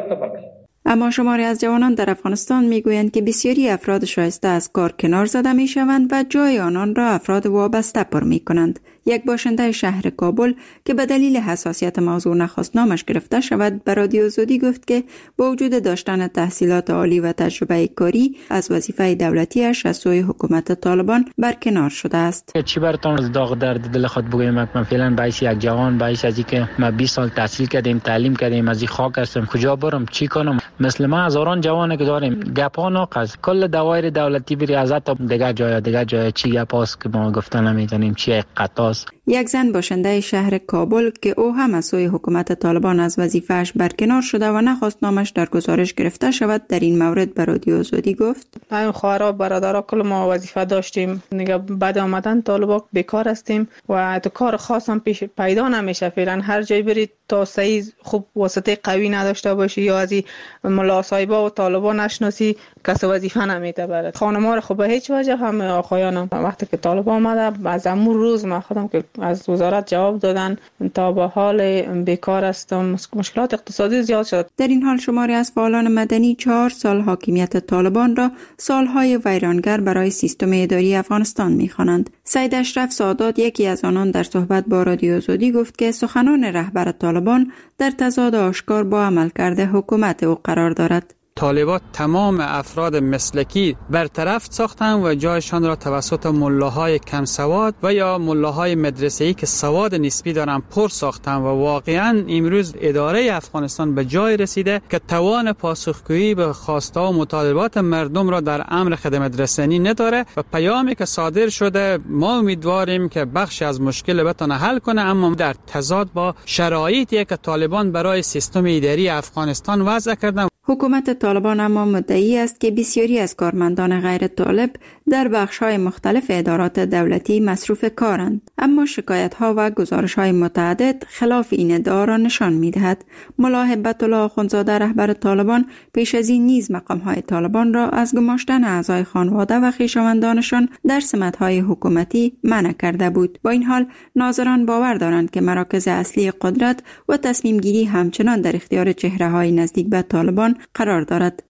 اما شماری از جوانان در افغانستان میگویند که بسیاری افراد شایسته از کار کنار زده میشوند و جای آنان را افراد وابسته پر میکنند. یک باشنده شهر کابل که به دلیل حساسیت موضوع نخواست نامش گرفته شود به رادیو آزادی گفت که با وجود داشتن تحصیلات عالی و تجربه کاری از وظیفه دولتیش از سوی حکومت طالبان برکنار شده است. چی براتون از داغ درد دل خود بگویم؟ من فعلا باعث یک جوان باعث از اینکه ما 20 سال تحصیل کردیم، تعلیم کردیم، از این خاک هستم، کجا برم چی کنم؟ مثل ما هزاران جوانی که داریم گپا ناقص کل دوایر دولتی بری ازت دیگه جای چی گپاست که ما گفتن نمیتونیم چی قطاست. یک زن باشنده شهر کابل که او هم از سوی حکومت طالبان از وظیفه‌اش برکنار شده و نخواست نامش در گزارش گرفته شود در این مورد به رادیو آزادی گفت: من خواهرا برادرها کل ما وظیفه داشتیم، دیگه بعد آمدن طالبان بیکار هستیم و تو کار خاص هم پیدا نمیشه. فعلا هر جای برید تا صحیح خوب واسطه قوی نداشته باشی یا از ملا صاحبا و طالبان نشناسی کس وظیفه نمیده برات. خانم‌ها رو خب به هیچ وجه هم آقایانم وقتی که طالبان آمده از امور روز ما خودم که از وزارت جواب دادن تا به حال بیکار هستم، مشکلات اقتصادی زیاد شد. در این حال شماری از فعالان مدنی 4 سال حاکمیت طالبان را سالهای ویرانگر برای سیستم اداری افغانستان می‌خوانند. سید اشرف سادات یکی از آنان در صحبت با رادیو آزادی گفت که سخنان رهبر طالبان در تضاد آشکار با عملکرد حکومت او قرار دارد. طالبان تمام افراد مسلکی برطرف ساختند و جایشان را توسط ملاهای کم سواد و یا ملاهای مدرسه‌ای که سواد نسبی دارند پر ساختند و واقعا امروز اداره افغانستان به جای رسیده که توان پاسخگویی به خواسته و مطالبات مردم را در امر خدمت رسانی نداره و پیامی که صادر شده ما امیدواریم که بخش از مشکل بتونه حل کنه، اما در تضاد با شرایطی که طالبان برای سیستم اداری افغانستان وضع کردند. حکومت طالبان اما مدعی است که بسیاری از کارمندان غیر طالب در بخش‌های مختلف ادارات دولتی مصروف کارند، اما شکایت‌ها و گزارش‌های متعدد خلاف این ادعا را نشان می‌دهد. ملا هبت الله آخونزاده رهبر طالبان پیش از این نیز مقام‌های طالبان را از گماشتن اعضای خانواده و خویشاوندانشان در سمت‌های حکومتی منع کرده بود. با این حال ناظران باور دارند که مراکز اصلی قدرت و تصمیم‌گیری همچنان در اختیار چهره‌های نزدیک به طالبان قرار دارد.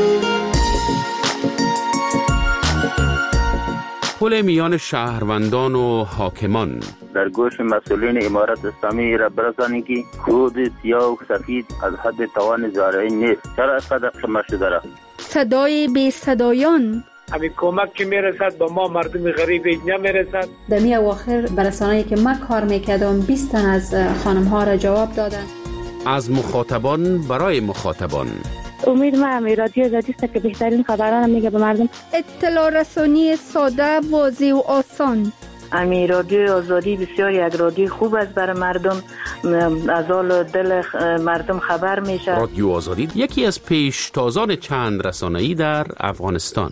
پل میان شهروندان و حاکمان در گوش مسئولین امارت اسلامی را برسانید که خود سیاه و سفید از حد توان زارعی نیست. چرا اینقدر شما شده را؟ صدای بی صدایان همین کمک که میرسد به ما مردم غریب نمیرسد. در می اواخر برسانه‌ای که من کار میکردم 20 تن از خانم ها را جواب دادن. از مخاطبان برای مخاطبان. امید ما رادیو آزادی است که بهترین خبران میگه به مردم. اطلاع رسانی ساده، واضح و آسان. امی رادیو آزادی بسیار یک رادیو خوب است برای مردم، از حال دل مردم خبر میشه. رادیو آزادی یکی از پیشتازان چند رسانه‌ای در افغانستان.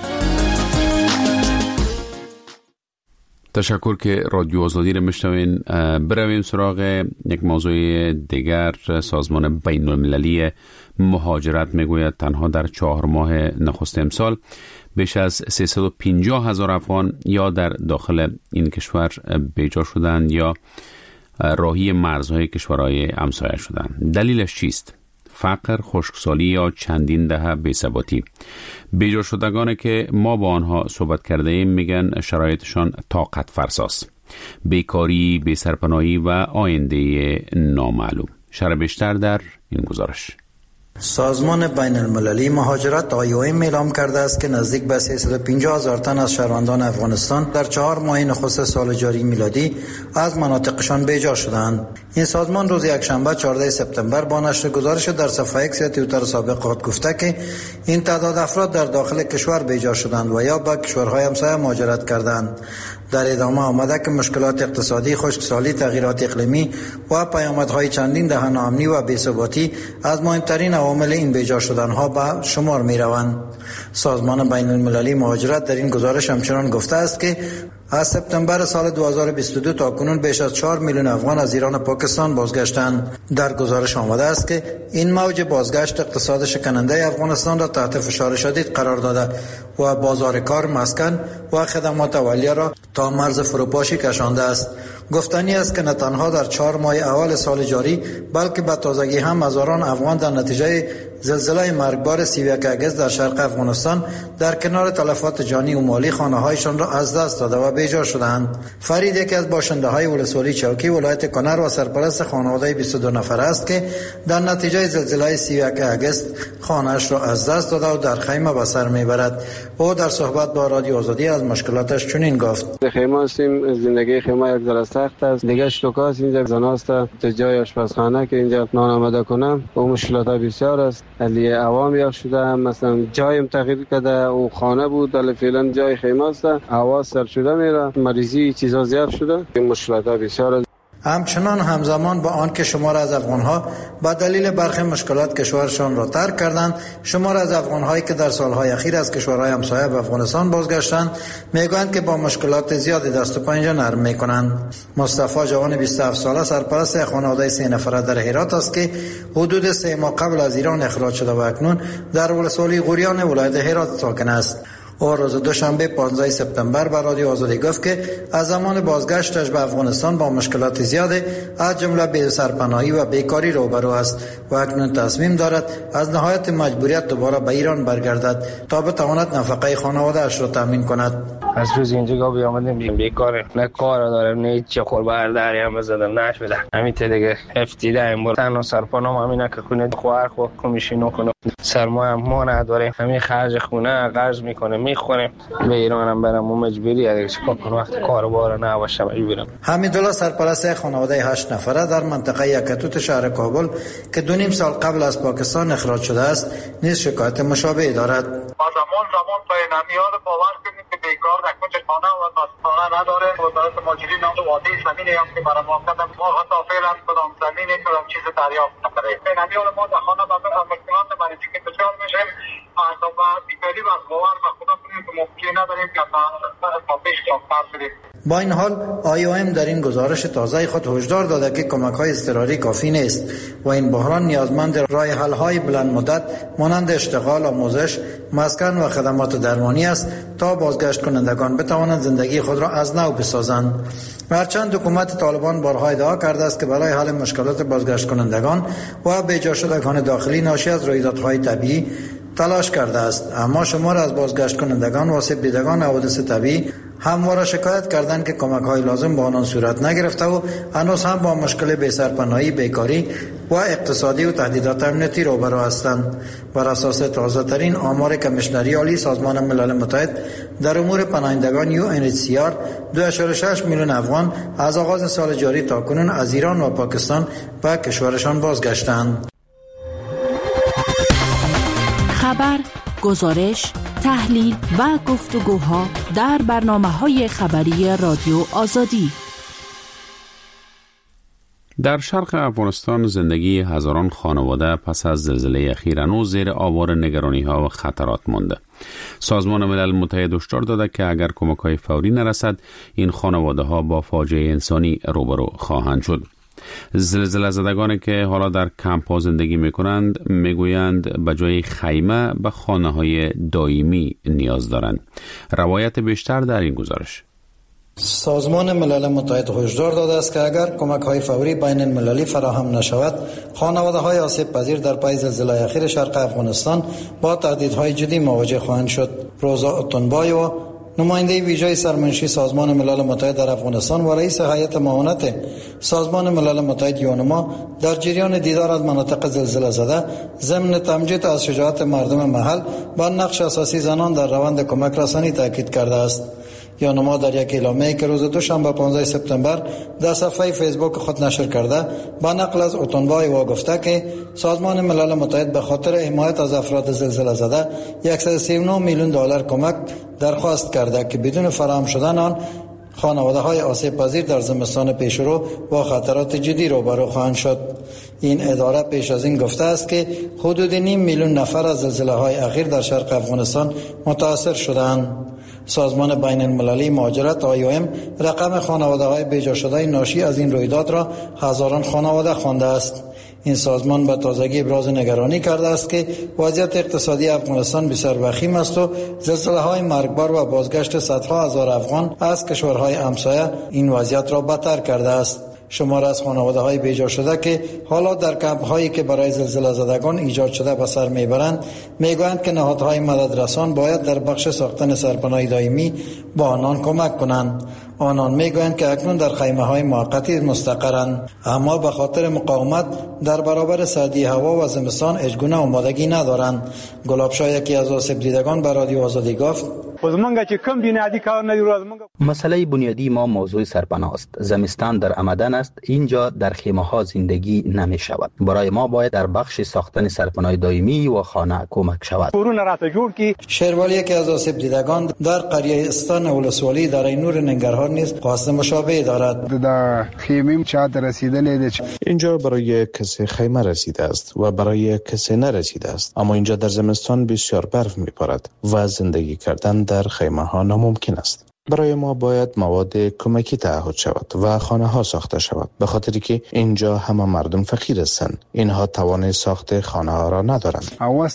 تشکر که رادیو آزادی رو میشنوین. برویم سراغ یک موضوع دیگر. سازمان بین المللی مهاجرت میگوید تنها در 4 ماه نخست امسال بیش از 350,000 افغان یا در داخل این کشور بیجا شدند یا راهی مرزهای کشورهای همسایه شدند. دلیلش چیست؟ فقر، خشکسالی یا چندین دهه بی‌ثباتی؟ بیجا شدگانی که ما با آنها صحبت کرده ایم میگن شرایطشان طاقت فرساست. بیکاری، بی‌سرپناهی و آینده نامعلوم. شرح بیشتر در این گزارش. سازمان بین المللی مهاجرت IOM اعلام کرده است که نزدیک به 350,000 تن از شهروندان افغانستان در 4 ماه نخست سال جاری میلادی از مناطقشان بیجا شدند. این سازمان روز یکشنبه 14 سپتامبر با نشر گزارش در صفحه اکس توییتر سابق خود گفته که این تعداد افراد در داخل کشور بیجا شدند و یا به کشورهای همسایه مهاجرت کردند. در ادامه آمده که مشکلات اقتصادی، خشکسالی، تغییرات اقلیمی و پیامدهای چندین دهه ناامنی و بی‌ثباتی از مهمترین عوامل این بیجا شدنها به شمار می روند. سازمان بین المللی مهاجرت در این گزارش همچنان گفته است که از سپتامبر سال 2022 تا کنون بیش از 4 میلیون افغان از ایران و پاکستان بازگشتند. در گزارش آمده است که این موج بازگشت اقتصاد شکننده افغانستان را تحت فشار شدید قرار داده و بازار کار، مسکن و خدمات اولیه را تا مرز فروپاشی کشانده است. گفتنی است که نه تنها در 4 ماه اول سال جاری بلکه به تازگی هم هزاران افغان در نتیجه زلزله مرگبار 31 اگست در شرق افغانستان در کنار تلفات جانی و مالی خانه‌هایشان را از دست داده و بیجا شدند. فرید یکی از باشنده‌های ولسوالی چوکی ولایت کنر و سرپرست خانواده 22 نفر است که در نتیجه زلزله 31 اگست خانه‌اش را از دست داده و در خیمه به سر میبرد. او در صحبت با رادیو آزادی از مشکلاتش چنین گفت: خیمه هستیم، زندگی خیمه یک ذره سخت است. دیگه شتوکاست اینجا زناست تا جای آشپزخانه که اینجا نان آماده کنم و مشکلات بسیار است. علی عوام یا شده، مثلا جایم تغییر کرده، او خانه بود ولی فعلا جای خیمه است، هوا سرد شده میره، مریضی چیزا زیاد شده، این مشکلات بسیار است. همچنان همزمان با آن که شمار از افغانها با دلیل برخی مشکلات کشورشان را ترک کردند، شمار از افغانهایی که در سالهای اخیر از کشورهای همسایه به افغانستان بازگشتند میگویند که با مشکلات زیادی دست و پنجه نرم میکنند. مصطفی جوان 27 ساله سرپرست خانواده 3 نفره در هرات است که حدود 3 ماه قبل از ایران اخراج شده و اکنون در ولسوالی غوریان ولایت هرات ساکن است. او روز دوشنبه 15 سپتامبر به رادیو آزادی گفت که از زمان بازگشتش به افغانستان با مشکلات زیاده از جمله بی‌سرپناهی و بیکاری روبرو است و اکنون تصمیم دارد از نهایت مجبوریت دوباره به ایران برگردد تا بتواند نفقه خانواده‌اش را تامین کند. از روز اینجا بیامدیم بیکاره، نه کار دارم، نه هیچ خور برداری هم بزدم نشده. همین دیگه افتیده این بار تنها سرپنام همینه که خونه خواهر خود کمیشینو کنه، سرمایه ما نداریم، همین خرج خونه قرض میکنه میخوریم. به ایران هم برم و مجبوری اگه چیکار کنم وقت کاربار نباشه مجبورم. حمیدالله سرپرست خانواده 8 نفره در منطقه یکتوت شهر کابل که 2.5 سال قبل از پاکستان اخراج شده است نیز شکایت مشابهی دارد. زمان به نمیاد باور کنید که بیکار نکنه خانه و خانه نداره. وزارت مهاجرین هم وادی زمینی هم که برای ما کردن ما حتی فعلا کدام زمینی کدام چیز دریافت نکرده. به نمیاد ما در خانه با مشکلات مریضی که دچار میشیم تا بعد بیکاری و باور به خدا کنیم که ممکن نداریم که ما پیش رفتار کنیم. با این حال IOM در این گزارش تازه خود هشدار داده که کمک‌های اضطراری کافی نیست و این بحران نیازمند راه حل‌های بلند مدت مانند اشتغال، آموزش، مسکن و خدمات درمانی است تا بازگشت کنندگان بتوانند زندگی خود را از نو بسازند. هرچند حکومت طالبان بارها ادعا کرده است که برای حل مشکلات بازگشت کنندگان و بیجا شدگان داخلی ناشی از رویدادهای طبیعی تلاش کرده است، اما شمار از بازگشت کنندگان و آسیب دیدگان حوادث طبیعی همواره شکایت کردند که کمک‌های لازم با آنان صورت نگرفته و هنوز هم با مشکل بی‌سرپناهی، بیکاری و اقتصادی و تهدیدات امنیتی روبرو هستند. بر اساس تازه‌ترین آمار کمیشنری عالی سازمان ملل متحد در امور پناهندگان UNHCR 2.6 میلیون افغان از آغاز سال جاری تا کنون از ایران و پاکستان به کشورشان بازگشتند. خبر گزارش، تحلیل و گفتگوها در برنامه‌های خبری رادیو آزادی. در شرق افغانستان زندگی هزاران خانواده پس از زلزله اخیر هنوز زیر آوار نگرانی‌ها و خطرات مانده. سازمان ملل متحد هشدار داده که اگر کمک‌های فوری نرسد، این خانواده‌ها با فاجعه انسانی روبرو خواهند شد. زلزله زدگانی که حالا در کمپ‌ها زندگی می‌کنند می‌گویند به جای خیمه به خانه‌های دائمی نیاز دارند. روایت بیشتر در این گزارش. سازمان ملل متحد هشدار داده است که اگر کمک‌های فوری بین المللی فراهم نشود، خانواده‌های آسیب پذیر در پای زلزله اخیر شرق افغانستان با تهدیدهای جدی مواجه خواهند شد. روزا اتنبایو، نماینده ویژه سرمنشی سازمان ملل متحد در افغانستان و رئیس هیئت معاونت سازمان ملل متحد یونما، در جریان دیدار از مناطق زلزله زده ضمن تمجید از شجاعت مردم محل با نقش اساسی زنان در روند کمک رسانی تاکید کرده است. یونما در یک اعلامیه‌ای که روز دوشنبه 15 سپتامبر در صفحه فیسبوک خود نشر کرده با نقل از اتنبای و گفته که سازمان ملل متحد به خاطر حمایت از افراد زلزله زده 139 میلیون دلار کمک درخواست کرده که بدون فراهم شدن آن خانواده‌های آسیب پذیر در زمستان پیشرو با خطرات جدی روبرو خواهند شد. این اداره پیش از این گفته است که حدود 9 میلیون نفر از زلزله‌های اخیر در شرق افغانستان متاثر شدند. سازمان بین المللی مهاجرت IOM رقم خانواده‌های بیجا شده ناشی از این رویداد را هزاران خانواده خوانده است. این سازمان به تازگی ابراز نگرانی کرده است که وضعیت اقتصادی افغانستان بسیار وخیم است و زلزله‌های مرگبار و بازگشت صدها هزار افغان از کشورهای همسایه این وضعیت را بدتر کرده است. شمار از خانواده‌های بیجا شده که حالا در کمپ‌هایی که برای زلزله زدگان ایجاد شده به سر میبرند میگویند که نهادهای مددرسان باید در بخش ساختن سرپناه دائمی با آنان کمک کنند. آنان میگویند که اکنون در خیمه‌های موقتی مستقرند، اما به خاطر مقاومت در برابر سردی هوا و زمستان هیچگونه آمادگی ندارند. گلابشاه، یکی از آسیب دیدگان، به رادیو آزادی گفت: مسئله بنیادی ما موضوع سرپناه است. زمستان در آمدن است، اینجا در خیمه ها زندگی نمی شود. برای ما باید در بخش ساختن سرپناه دائمی و خانه کمک شود. شیروالی، یکی از آسیب دیدگان، در قریه استان ولسوالی در نور ننگرهار نیز خواست مشابه دارد. در خیمه چادر رسیدن اینجا برای کسی خیمه رسیده است و برای کسی نرسیده است، اما اینجا در زمستان بسیار برف می‌بارد و زندگی کردن در خیمه ها ناممکن است. برای ما باید مواد کمکی تعهد شود و خانه ها ساخته شود، به خاطری که اینجا همه مردم فقیر هستند. اینها توان ساخت خانه ها را ندارند.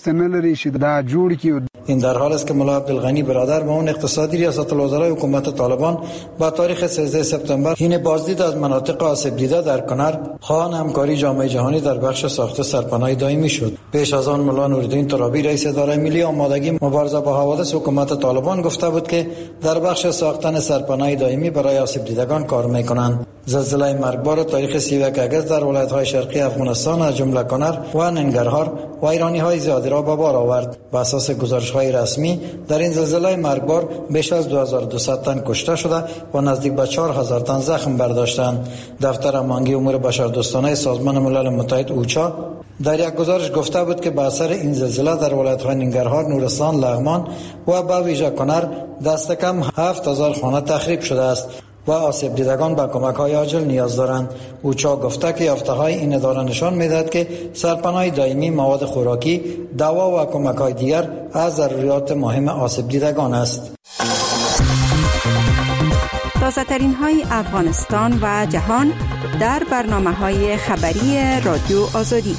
این در حال است که ملا عبدالغنی برادر معاون اقتصادی ریاست الوزرای حکومت طالبان با تاریخ 13 سپتامبر حین بازدید از مناطق آسیب دیده در کنر خواهان همکاری جامعه جهانی در بخش ساخت سرپناه دائمی شد. پیش از آن ملا نورالدین ترابی، رئیس اداره ملی آمادگی مبارزه با حوادث حکومت طالبان، گفته بود که در بخش ساختن سرپناه دائمی برای آسیب دیدگان کار می‌کنند. زلزله مرگبار تاریخ 31 آگوست در ولایت‌های شرقی افغانستان از جمله کنر و ننگرهار ویرانی‌های زیادی را به بار آورد. بر اساس گزارش‌های رسمی در این زلزله مرگبار بیش از 2200 تن کشته شده و نزدیک به 4000 تن زخم برداشتند. دفتر امانگی امور بشردوستانه سازمان ملل متحد اوچا در یک گزارش گفته بود که به اثر این زلزله در ولایت‌های ننگرهار، نورستان، لغمان و به ویژه کنر دست کم 7000 خانه تخریب شده است و آسیب دیدگان به کمک‌های عاجل نیاز دارند. اوچا گفته که یافته‌های این اداره نشان می‌دهد که سرپناه دائمی، مواد خوراکی، دوا و کمک‌های دیگر از ضروریات مهم آسیب دیدگان است. تازه‌ترین های افغانستان و جهان در برنامه‌های خبری رادیو آزادی.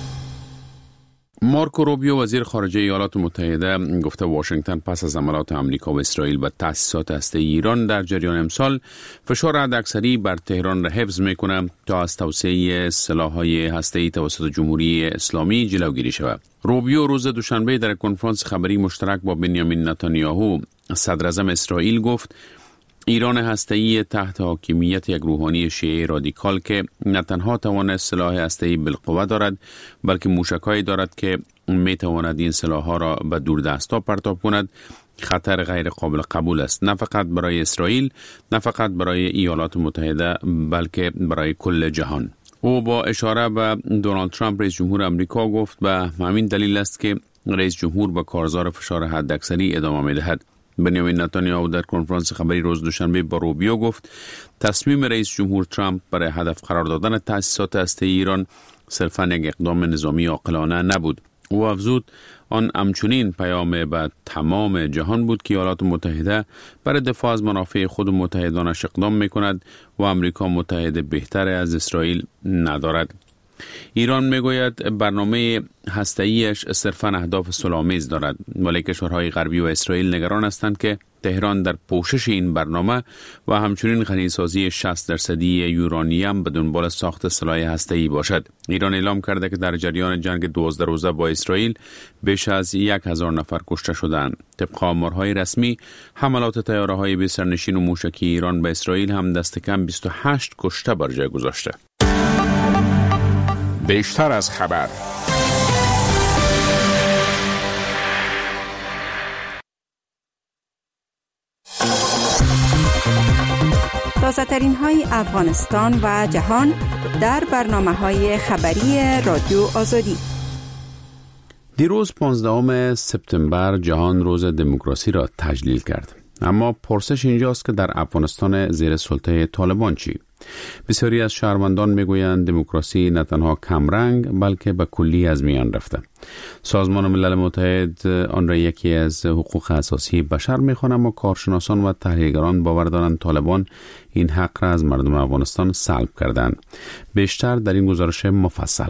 مارکو روبیو، وزیر خارجه ایالات متحده، گفته واشنگتن پس از حملات آمریکا و اسرائیل به تأسیسات هسته‌ای ایران در جریان امسال فشار حداکثری بر تهران را حفظ می‌کند تا از توسعه سلاح‌های هسته‌ای توسط جمهوری اسلامی جلوگیری شود. روبیو روز دوشنبه در کنفرانس خبری مشترک با بنیامین نتانیاهو، صدر اعظم اسرائیل، گفت ایران هسته‌ای تحت حاکمیت یک روحانی شیعه رادیکال که نه تنها توانست سلاح هسته‌ای بالقوه دارد، بلکه موشک‌هایی دارد که می‌تواند این سلاح‌ها را به دوردست‌ها پرتاب کند، خطر غیر قابل قبول است، نه فقط برای اسرائیل، نه فقط برای ایالات متحده، بلکه برای کل جهان. او با اشاره به دونالد ترامپ رئیس جمهور آمریکا گفت به همین دلیل است که رئیس جمهور به کارزار فشار حداکثری ادامه می‌دهد. بنیامین نتانیاهو در کنفرانس خبری روز دوشنبه با روبیو گفت تصمیم رئیس جمهور ترامپ برای هدف قرار دادن تأسیسات هسته‌ای ایران صرفاً یک اقدام نظامی عاقلانه نبود. او افزود آن همچنین پیام به تمام جهان بود که ایالات متحده برای دفاع از منافع خود و متحدانش اقدام می‌کند و امریکا متحد بهتر از اسرائیل ندارد. ایران میگوید برنامه هسته‌ایش صرفاً اهداف صلح‌آمیز دارد، ولی کشورهای غربی و اسرائیل نگران هستند که تهران در پوشش این برنامه و همچنین غنیسازی 60% یورانیم به دنبال ساخت سلاح هسته‌ای باشد. ایران اعلام کرده که در جریان جنگ 12 روزه با اسرائیل بیش از 1000 نفر کشته شدند. طبق آمارهای رسمی، حملات طیاره‌های بی سرنشین و موشکی ایران به اسرائیل هم دست کم 28 کشته بر جای گذاشته. بیشتر از خبر. تازه‌ترین های افغانستان و جهان در برنامه‌های خبری رادیو آزادی. دیروز 15 سپتامبر جهان روز دموکراسی را تجلیل کرد. اما پرسش اینجاست که در افغانستان زیر سلطه طالبان چی؟ بسیاری از شهروندان میگویند دموکراسی نه تنها کمرنگ بلکه به کلی از میان رفته. سازمان ملل متحد آن را یکی از حقوق اساسی بشر می‌خواند، اما کارشناسان و تحلیلگران باور دارند طالبان این حق را از مردم افغانستان سلب کردند. بیشتر در این گزارش مفصل.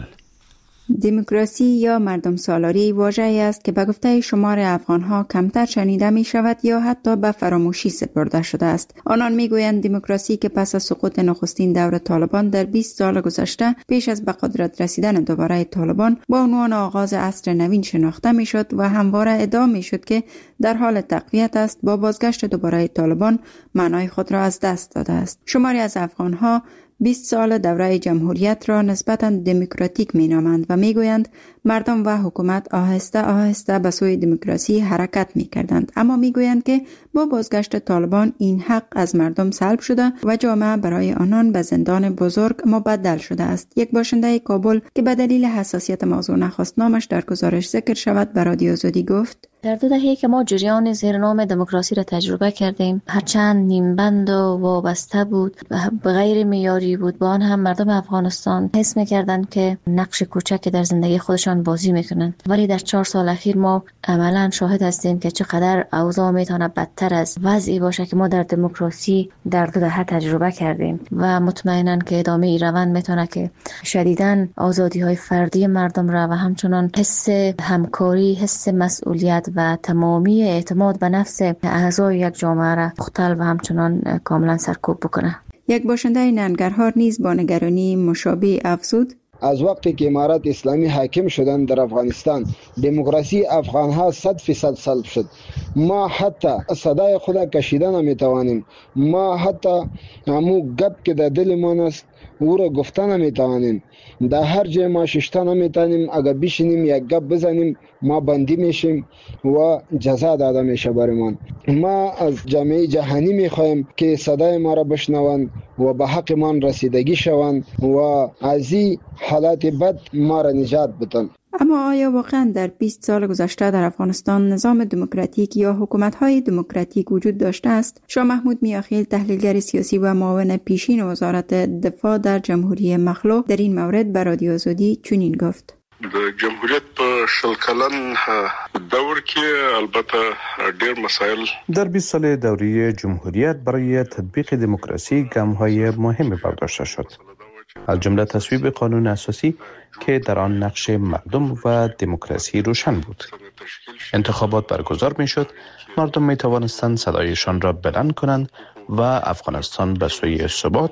دموکراسی یا مردم سالاری واژه‌ای است که به گفته شمار افغان‌ها کمتر شنیده می شود یا حتی به فراموشی سپرده شده است. آنان می گویند دموکراسی که پس از سقوط نخستین دور طالبان در 20 سال گذشته پیش از به قدرت رسیدن دوباره طالبان با عنوان آغاز عصر نوین شناخته می شد و همواره ادعا می شد که در حال تقویت است، با بازگشت دوباره طالبان معنای خود را از دست داده است. شماری از افغان‌ها 20 سال دوره جمهوریت را نسبتاً دموکراتیک می‌نامند و می‌گویند مردم و حکومت آهسته آهسته به سوی دموکراسی حرکت می‌کردند، اما می‌گویند که با بازگشت طالبان این حق از مردم سلب شده و جامعه برای آنان به زندان بزرگ مبدل شده است. یک باشنده کابل که به دلیل حساسیت موضوع نخواست نامش در گزارش ذکر شود به رادیو آزادی گفت: در 2 دهه که ما جریان زیر نام دموکراسی را تجربه کردیم، هرچند نیمبند و وابسته بود و غیر معیاری بود، با آن هم مردم افغانستان حس می‌کردند که نقش کوچکی در زندگی خودشان بازی می‌کنند. ولی در 4 سال اخیر ما عملاً شاهد هستیم که چقدر اوضاع می‌تونه بدتر از وضعی باشه که ما در دموکراسی در 2 دهه تجربه کردیم و مطمئناً که ادامه این روند می‌تونه که شدیداً آزادی‌های فردی مردم را و همچنان حس همکاری، حس مسئولیت و تمامی اعتماد به نفس اعضای یک جامعه را مختل و همچنان کاملا سرکوب بکنه. یک باشنده ننگرهار نیز با نگرانی مشابه افزود: از وقتی که امارات اسلامی حاکم شدن در افغانستان، دموکراسی افغانها 100% سلب شد. ما حتی صدای خود کشیدن نمیتوانیم. ما حتی همو گپ که در دل ما است او را گفتن نمیتوانیم. در هر جای ما ششتن نمیتوانیم. اگر بشینیم یک گپ بزنیم ما بندی میشیم و جزا داده میشه برمان. ما از جامعه جهانی میخوایم که صدای ما را بشنوند و به حق ما رسیدگی شوند و از این حالات بد ما را نجات بدن. اما آیا واقعا در 20 سال گذشته در افغانستان نظام دموکراتیک یا حکومت‌های دموکراتیک وجود داشته است؟ شاه محمود میاخیل، تحلیلگر سیاسی و معاون پیشین وزارت دفاع در جمهوری مخلوع، در این مورد به رادیو آزادی چنین گفت: د جمهوریت په 40 کلن دور کې البته ډېر مسائل در 20 سال دوره جمهوریت برای تطبیق دموکراسی گام‌های مهمی برداشته شد، از جمله تصویب قانون اساسی که در آن نقش مردم و دموکراسی روشن بود. انتخابات برگزار می شد، مردم می توانستند صدایشان را بلند کنند و افغانستان به سوی ثبات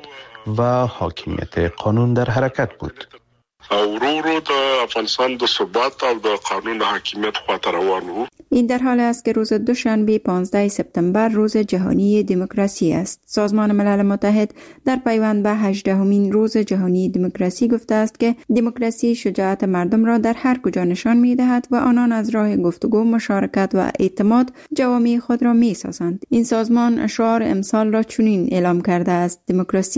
و حاکمیت قانون در حرکت بود. ورو د افغانستان د ثبات او د قانون حاکمیت خواته روان وو. این در حال است که روز دوشنبه 15 سپتامبر روز جهانی دموکراسی است. سازمان ملل متحد در پیوند به 18مین روز جهانی دموکراسی گفته است که دموکراسی شجاعت مردم را در هر کجا نشان می‌دهد و آنان از راه گفتگو، مشارکت و اعتماد جوامع خود را می‌سازند. این سازمان شعار امسال را چنین اعلام کرده است: دموکراسی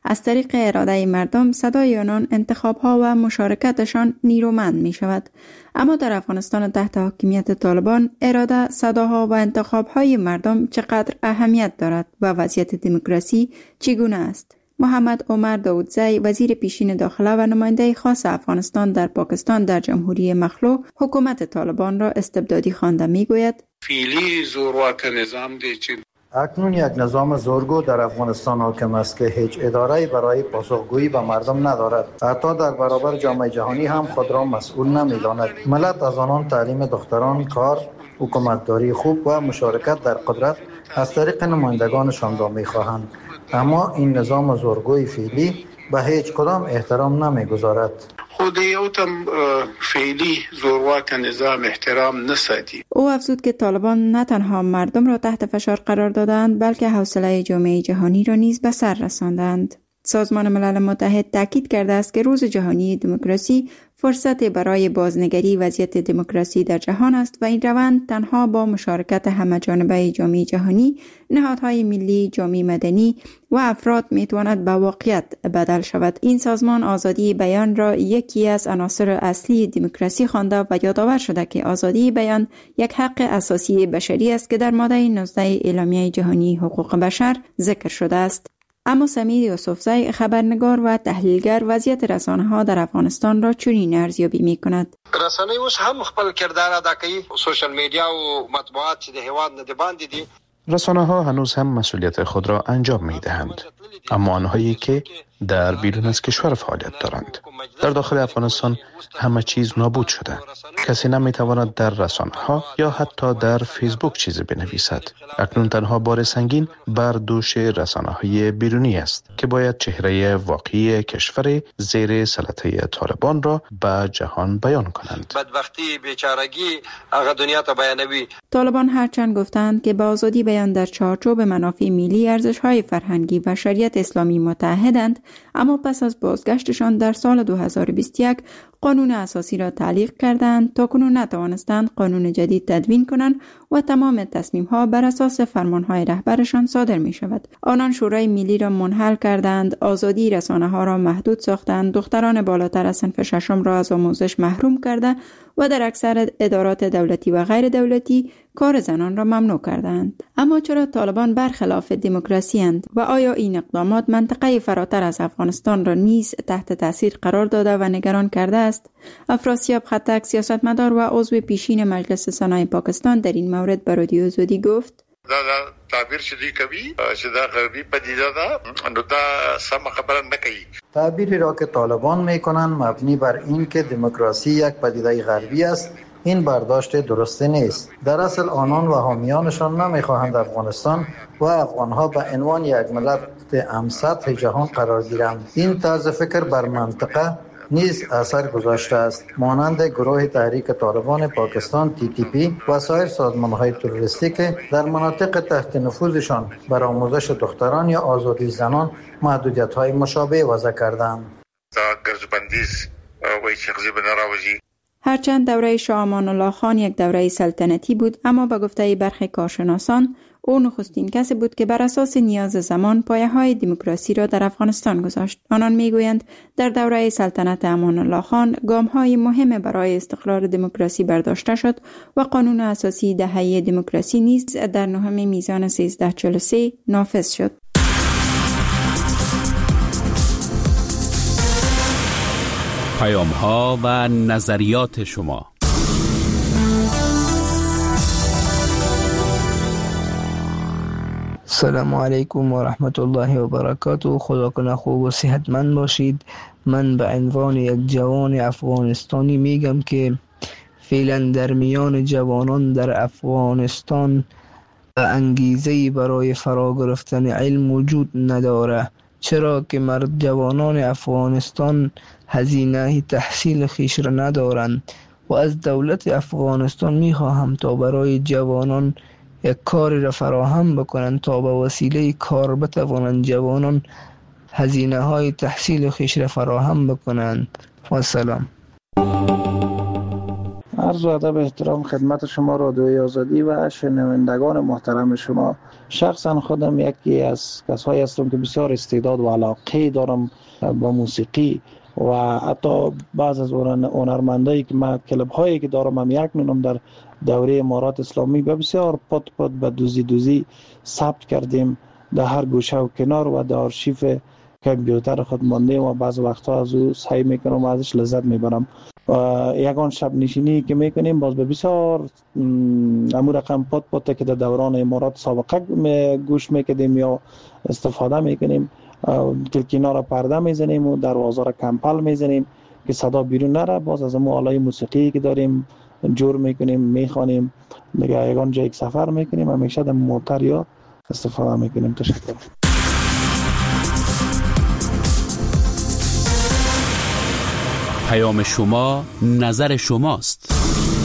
از طریق اراده مردم صدای آنان انتخاب‌ها و مشارکتشان نیرومند می شود. اما در افغانستان تحت حاکمیت طالبان اراده، صداها و انتخاب‌های مردم چقدر اهمیت دارد و وضعیت دموکراسی چگونه است؟ محمد عمر داودزی، وزیر پیشین داخله و نماینده خاص افغانستان در پاکستان در جمهوری مخلوع، حکومت طالبان را استبدادی خوانده میگوید: فعلی زورواک نظام دی چې اکنون یک نظام زورگو در افغانستان حاکم است که هیچ اداره‌ای برای پاسخگویی به مردم ندارد. حتی در برابر جامعه جهانی هم خود را مسئول نمی‌داند. ملت از آنان تعلیم دختران، کار، حکومتداری خوب و مشارکت در قدرت از طریق نمایندگانشان را می‌خواهند. اما این نظام زورگوی فعلی به هیچ کدام احترام نمی‌گذارد. خود یو تم فعلی زورواک نظام احترام نساتی. او افزود که طالبان نه تنها مردم را تحت فشار قرار دادند، بلکه حوصله جامعه جهانی را نیز به سر رساندند. سازمان ملل متحد تاکید کرده است که روز جهانی دموکراسی فرصت برای بازنگری وضعیت دموکراسی در جهان است و این روند تنها با مشارکت همه‌جانبه جامعه جهانی، نهادهای ملی، جامعه مدنی و افراد میتواند به واقعیت بدل شود. این سازمان آزادی بیان را یکی از عناصر اصلی دموکراسی خوانده و یادآور شده که آزادی بیان یک حق اساسی بشری است که در ماده 19 اعلامیه جهانی حقوق بشر ذکر شده است. اما سمیر یوسفزی، خبرنگار و تحلیلگر، وضعیت رسانه‌ها در افغانستان را چنین ارزیابی می‌کند: رسانه‌ای اوس هم خپل کردار ادا کوي، سوشل میډیا او مطبوعات چې د هیواد نه د باندې دي. رسانه‌ها هنوز هم مسئولیت خود را انجام می‌دهند، اما آنهایی که در بیرون از کشور فعالیت دارند. در داخل افغانستان همه چیز نابود شده. کسی نمی‌تواند در رسانه‌ها یا حتی در فیسبوک چیزی بنویسد. اکنون تنها بار سنگین بر دوش رسانه‌های بیرونی است که باید چهره واقعی کشور زیر سلطه طالبان را به جهان بیان کنند. بدبختی، بیچارگی هغه دنیا ته بیانوي. طالبان هرچند گفتند که با آزادی بیان در چارچوب منافع ملی، ارزش‌های فرهنگی و شریعت اسلامی متحدند، اما پس از بازگشتشان در سال 2021 قانون اساسی را تعلیق کردند. تاکنون نتوانستند قانون جدید تدوین کنند و تمام تصمیم‌ها بر اساس فرمان‌های رهبرشان صادر می‌شود. آنان شورای ملی را منحل کردند، آزادی رسانه‌ها را محدود ساختند، دختران بالاتر از صنف ششم را از آموزش محروم کرده و در اکثر ادارات دولتی و غیر دولتی کار زنان را ممنوع کردند. اما چرا طالبان برخلاف دموکراسی اند و آیا این اقدامات منطقه فراتر از افغانستان را نیز تحت تاثیر قرار داده و نگران کرده است؟ افراسیاب خطک، سیاستمدار و عضو پیشین مجلس سنای پاکستان، در این مورد به رادیو آزادی گفت: دا تعبیر چې دی کوي چې دا غربي پدیده ده، نو دا سم خبره نه کوي. تعبیری را که طالبان میکنند مبنی بر این که دموکراسی یک پدیده غربی است، این برداشت درسته نیست. در اصل آنان و حامیانشان نمیخواهند افغانستان و افغانها به عنوان یک ملت همسطح جهان قرار گیرند. این طرز فکر بر منطقه نیز اثر گذاشته است، مانند گروه تحریک طالبان پاکستان TTP و سایر سازمان‌های تروریستی که در مناطق تحت نفوذشان بر آموزش دختران یا آزادی زنان محدودیت‌های مشابه وضع کردند. هرچند دوره شاه امان الله خان یک دوره سلطنتی بود، اما به گفته برخی کارشناسان او نخستین کسی بود که بر اساس نیاز زمان پایه‌های دموکراسی را در افغانستان گذاشت. آنان میگویند در دوره سلطنت امان الله خان گام‌های مهم برای استقرار دموکراسی برداشته شد و قانون اساسی دهه دموکراسی نیز در 9 میزان 1343 نافذ شد. پیام‌ها و نظریات شما. السلام علیکم و رحمت الله و برکاته. خدا کنه خوب و صحتمند باشید. من به عنوان یک جوان افغانستانی میگم که فعلا در میان جوانان در افغانستان انگیزه‌ای برای فرا گرفتن علم وجود نداره، چرا که جوانان افغانستان هزینه تحصیل خویش را ندارند و از دولت افغانستان میخواهم تا برای جوانان یک کاری را فراهم بکنند تا به وسیله کار بتوانند جوانان هزینه های تحصیل خویش را فراهم بکنند. و سلام. عرض ادب احترام خدمت شما رادیوی آزادی و شنوندگان محترم شما. شخصا خودم یکی از کسایی هستم که بسیار استعداد و علاقه دارم با موسیقی و حتی بعض از هنرمندایی که ما کلب هایی که دارم هم یک نونم در دوره امارات اسلامی به بسیار پت به دوزی ثبت کردیم در هر گوشه و کنار و در آرشیو کامپیوتر خود مانده و بعض وقتها از او سعی میکنم و ازش لذت میبرم. یگان شب نشینی که میکنیم باز به بسیار امور رقم پت که در دوران امارات سابقه گوش میکردیم یا استفاده میکنیم. کلکینا را پرده میزنیم و دروازه را کمپل میزنیم که صدا بیرون نره. باز از امو آلای موسیقی که داریم جور میکنیم میخوانیم. دیگه یگان جایی که سفر میکنیم همیشه در موتر یا استفاده میکنیم. تشکر. پیام شما نظر شماست.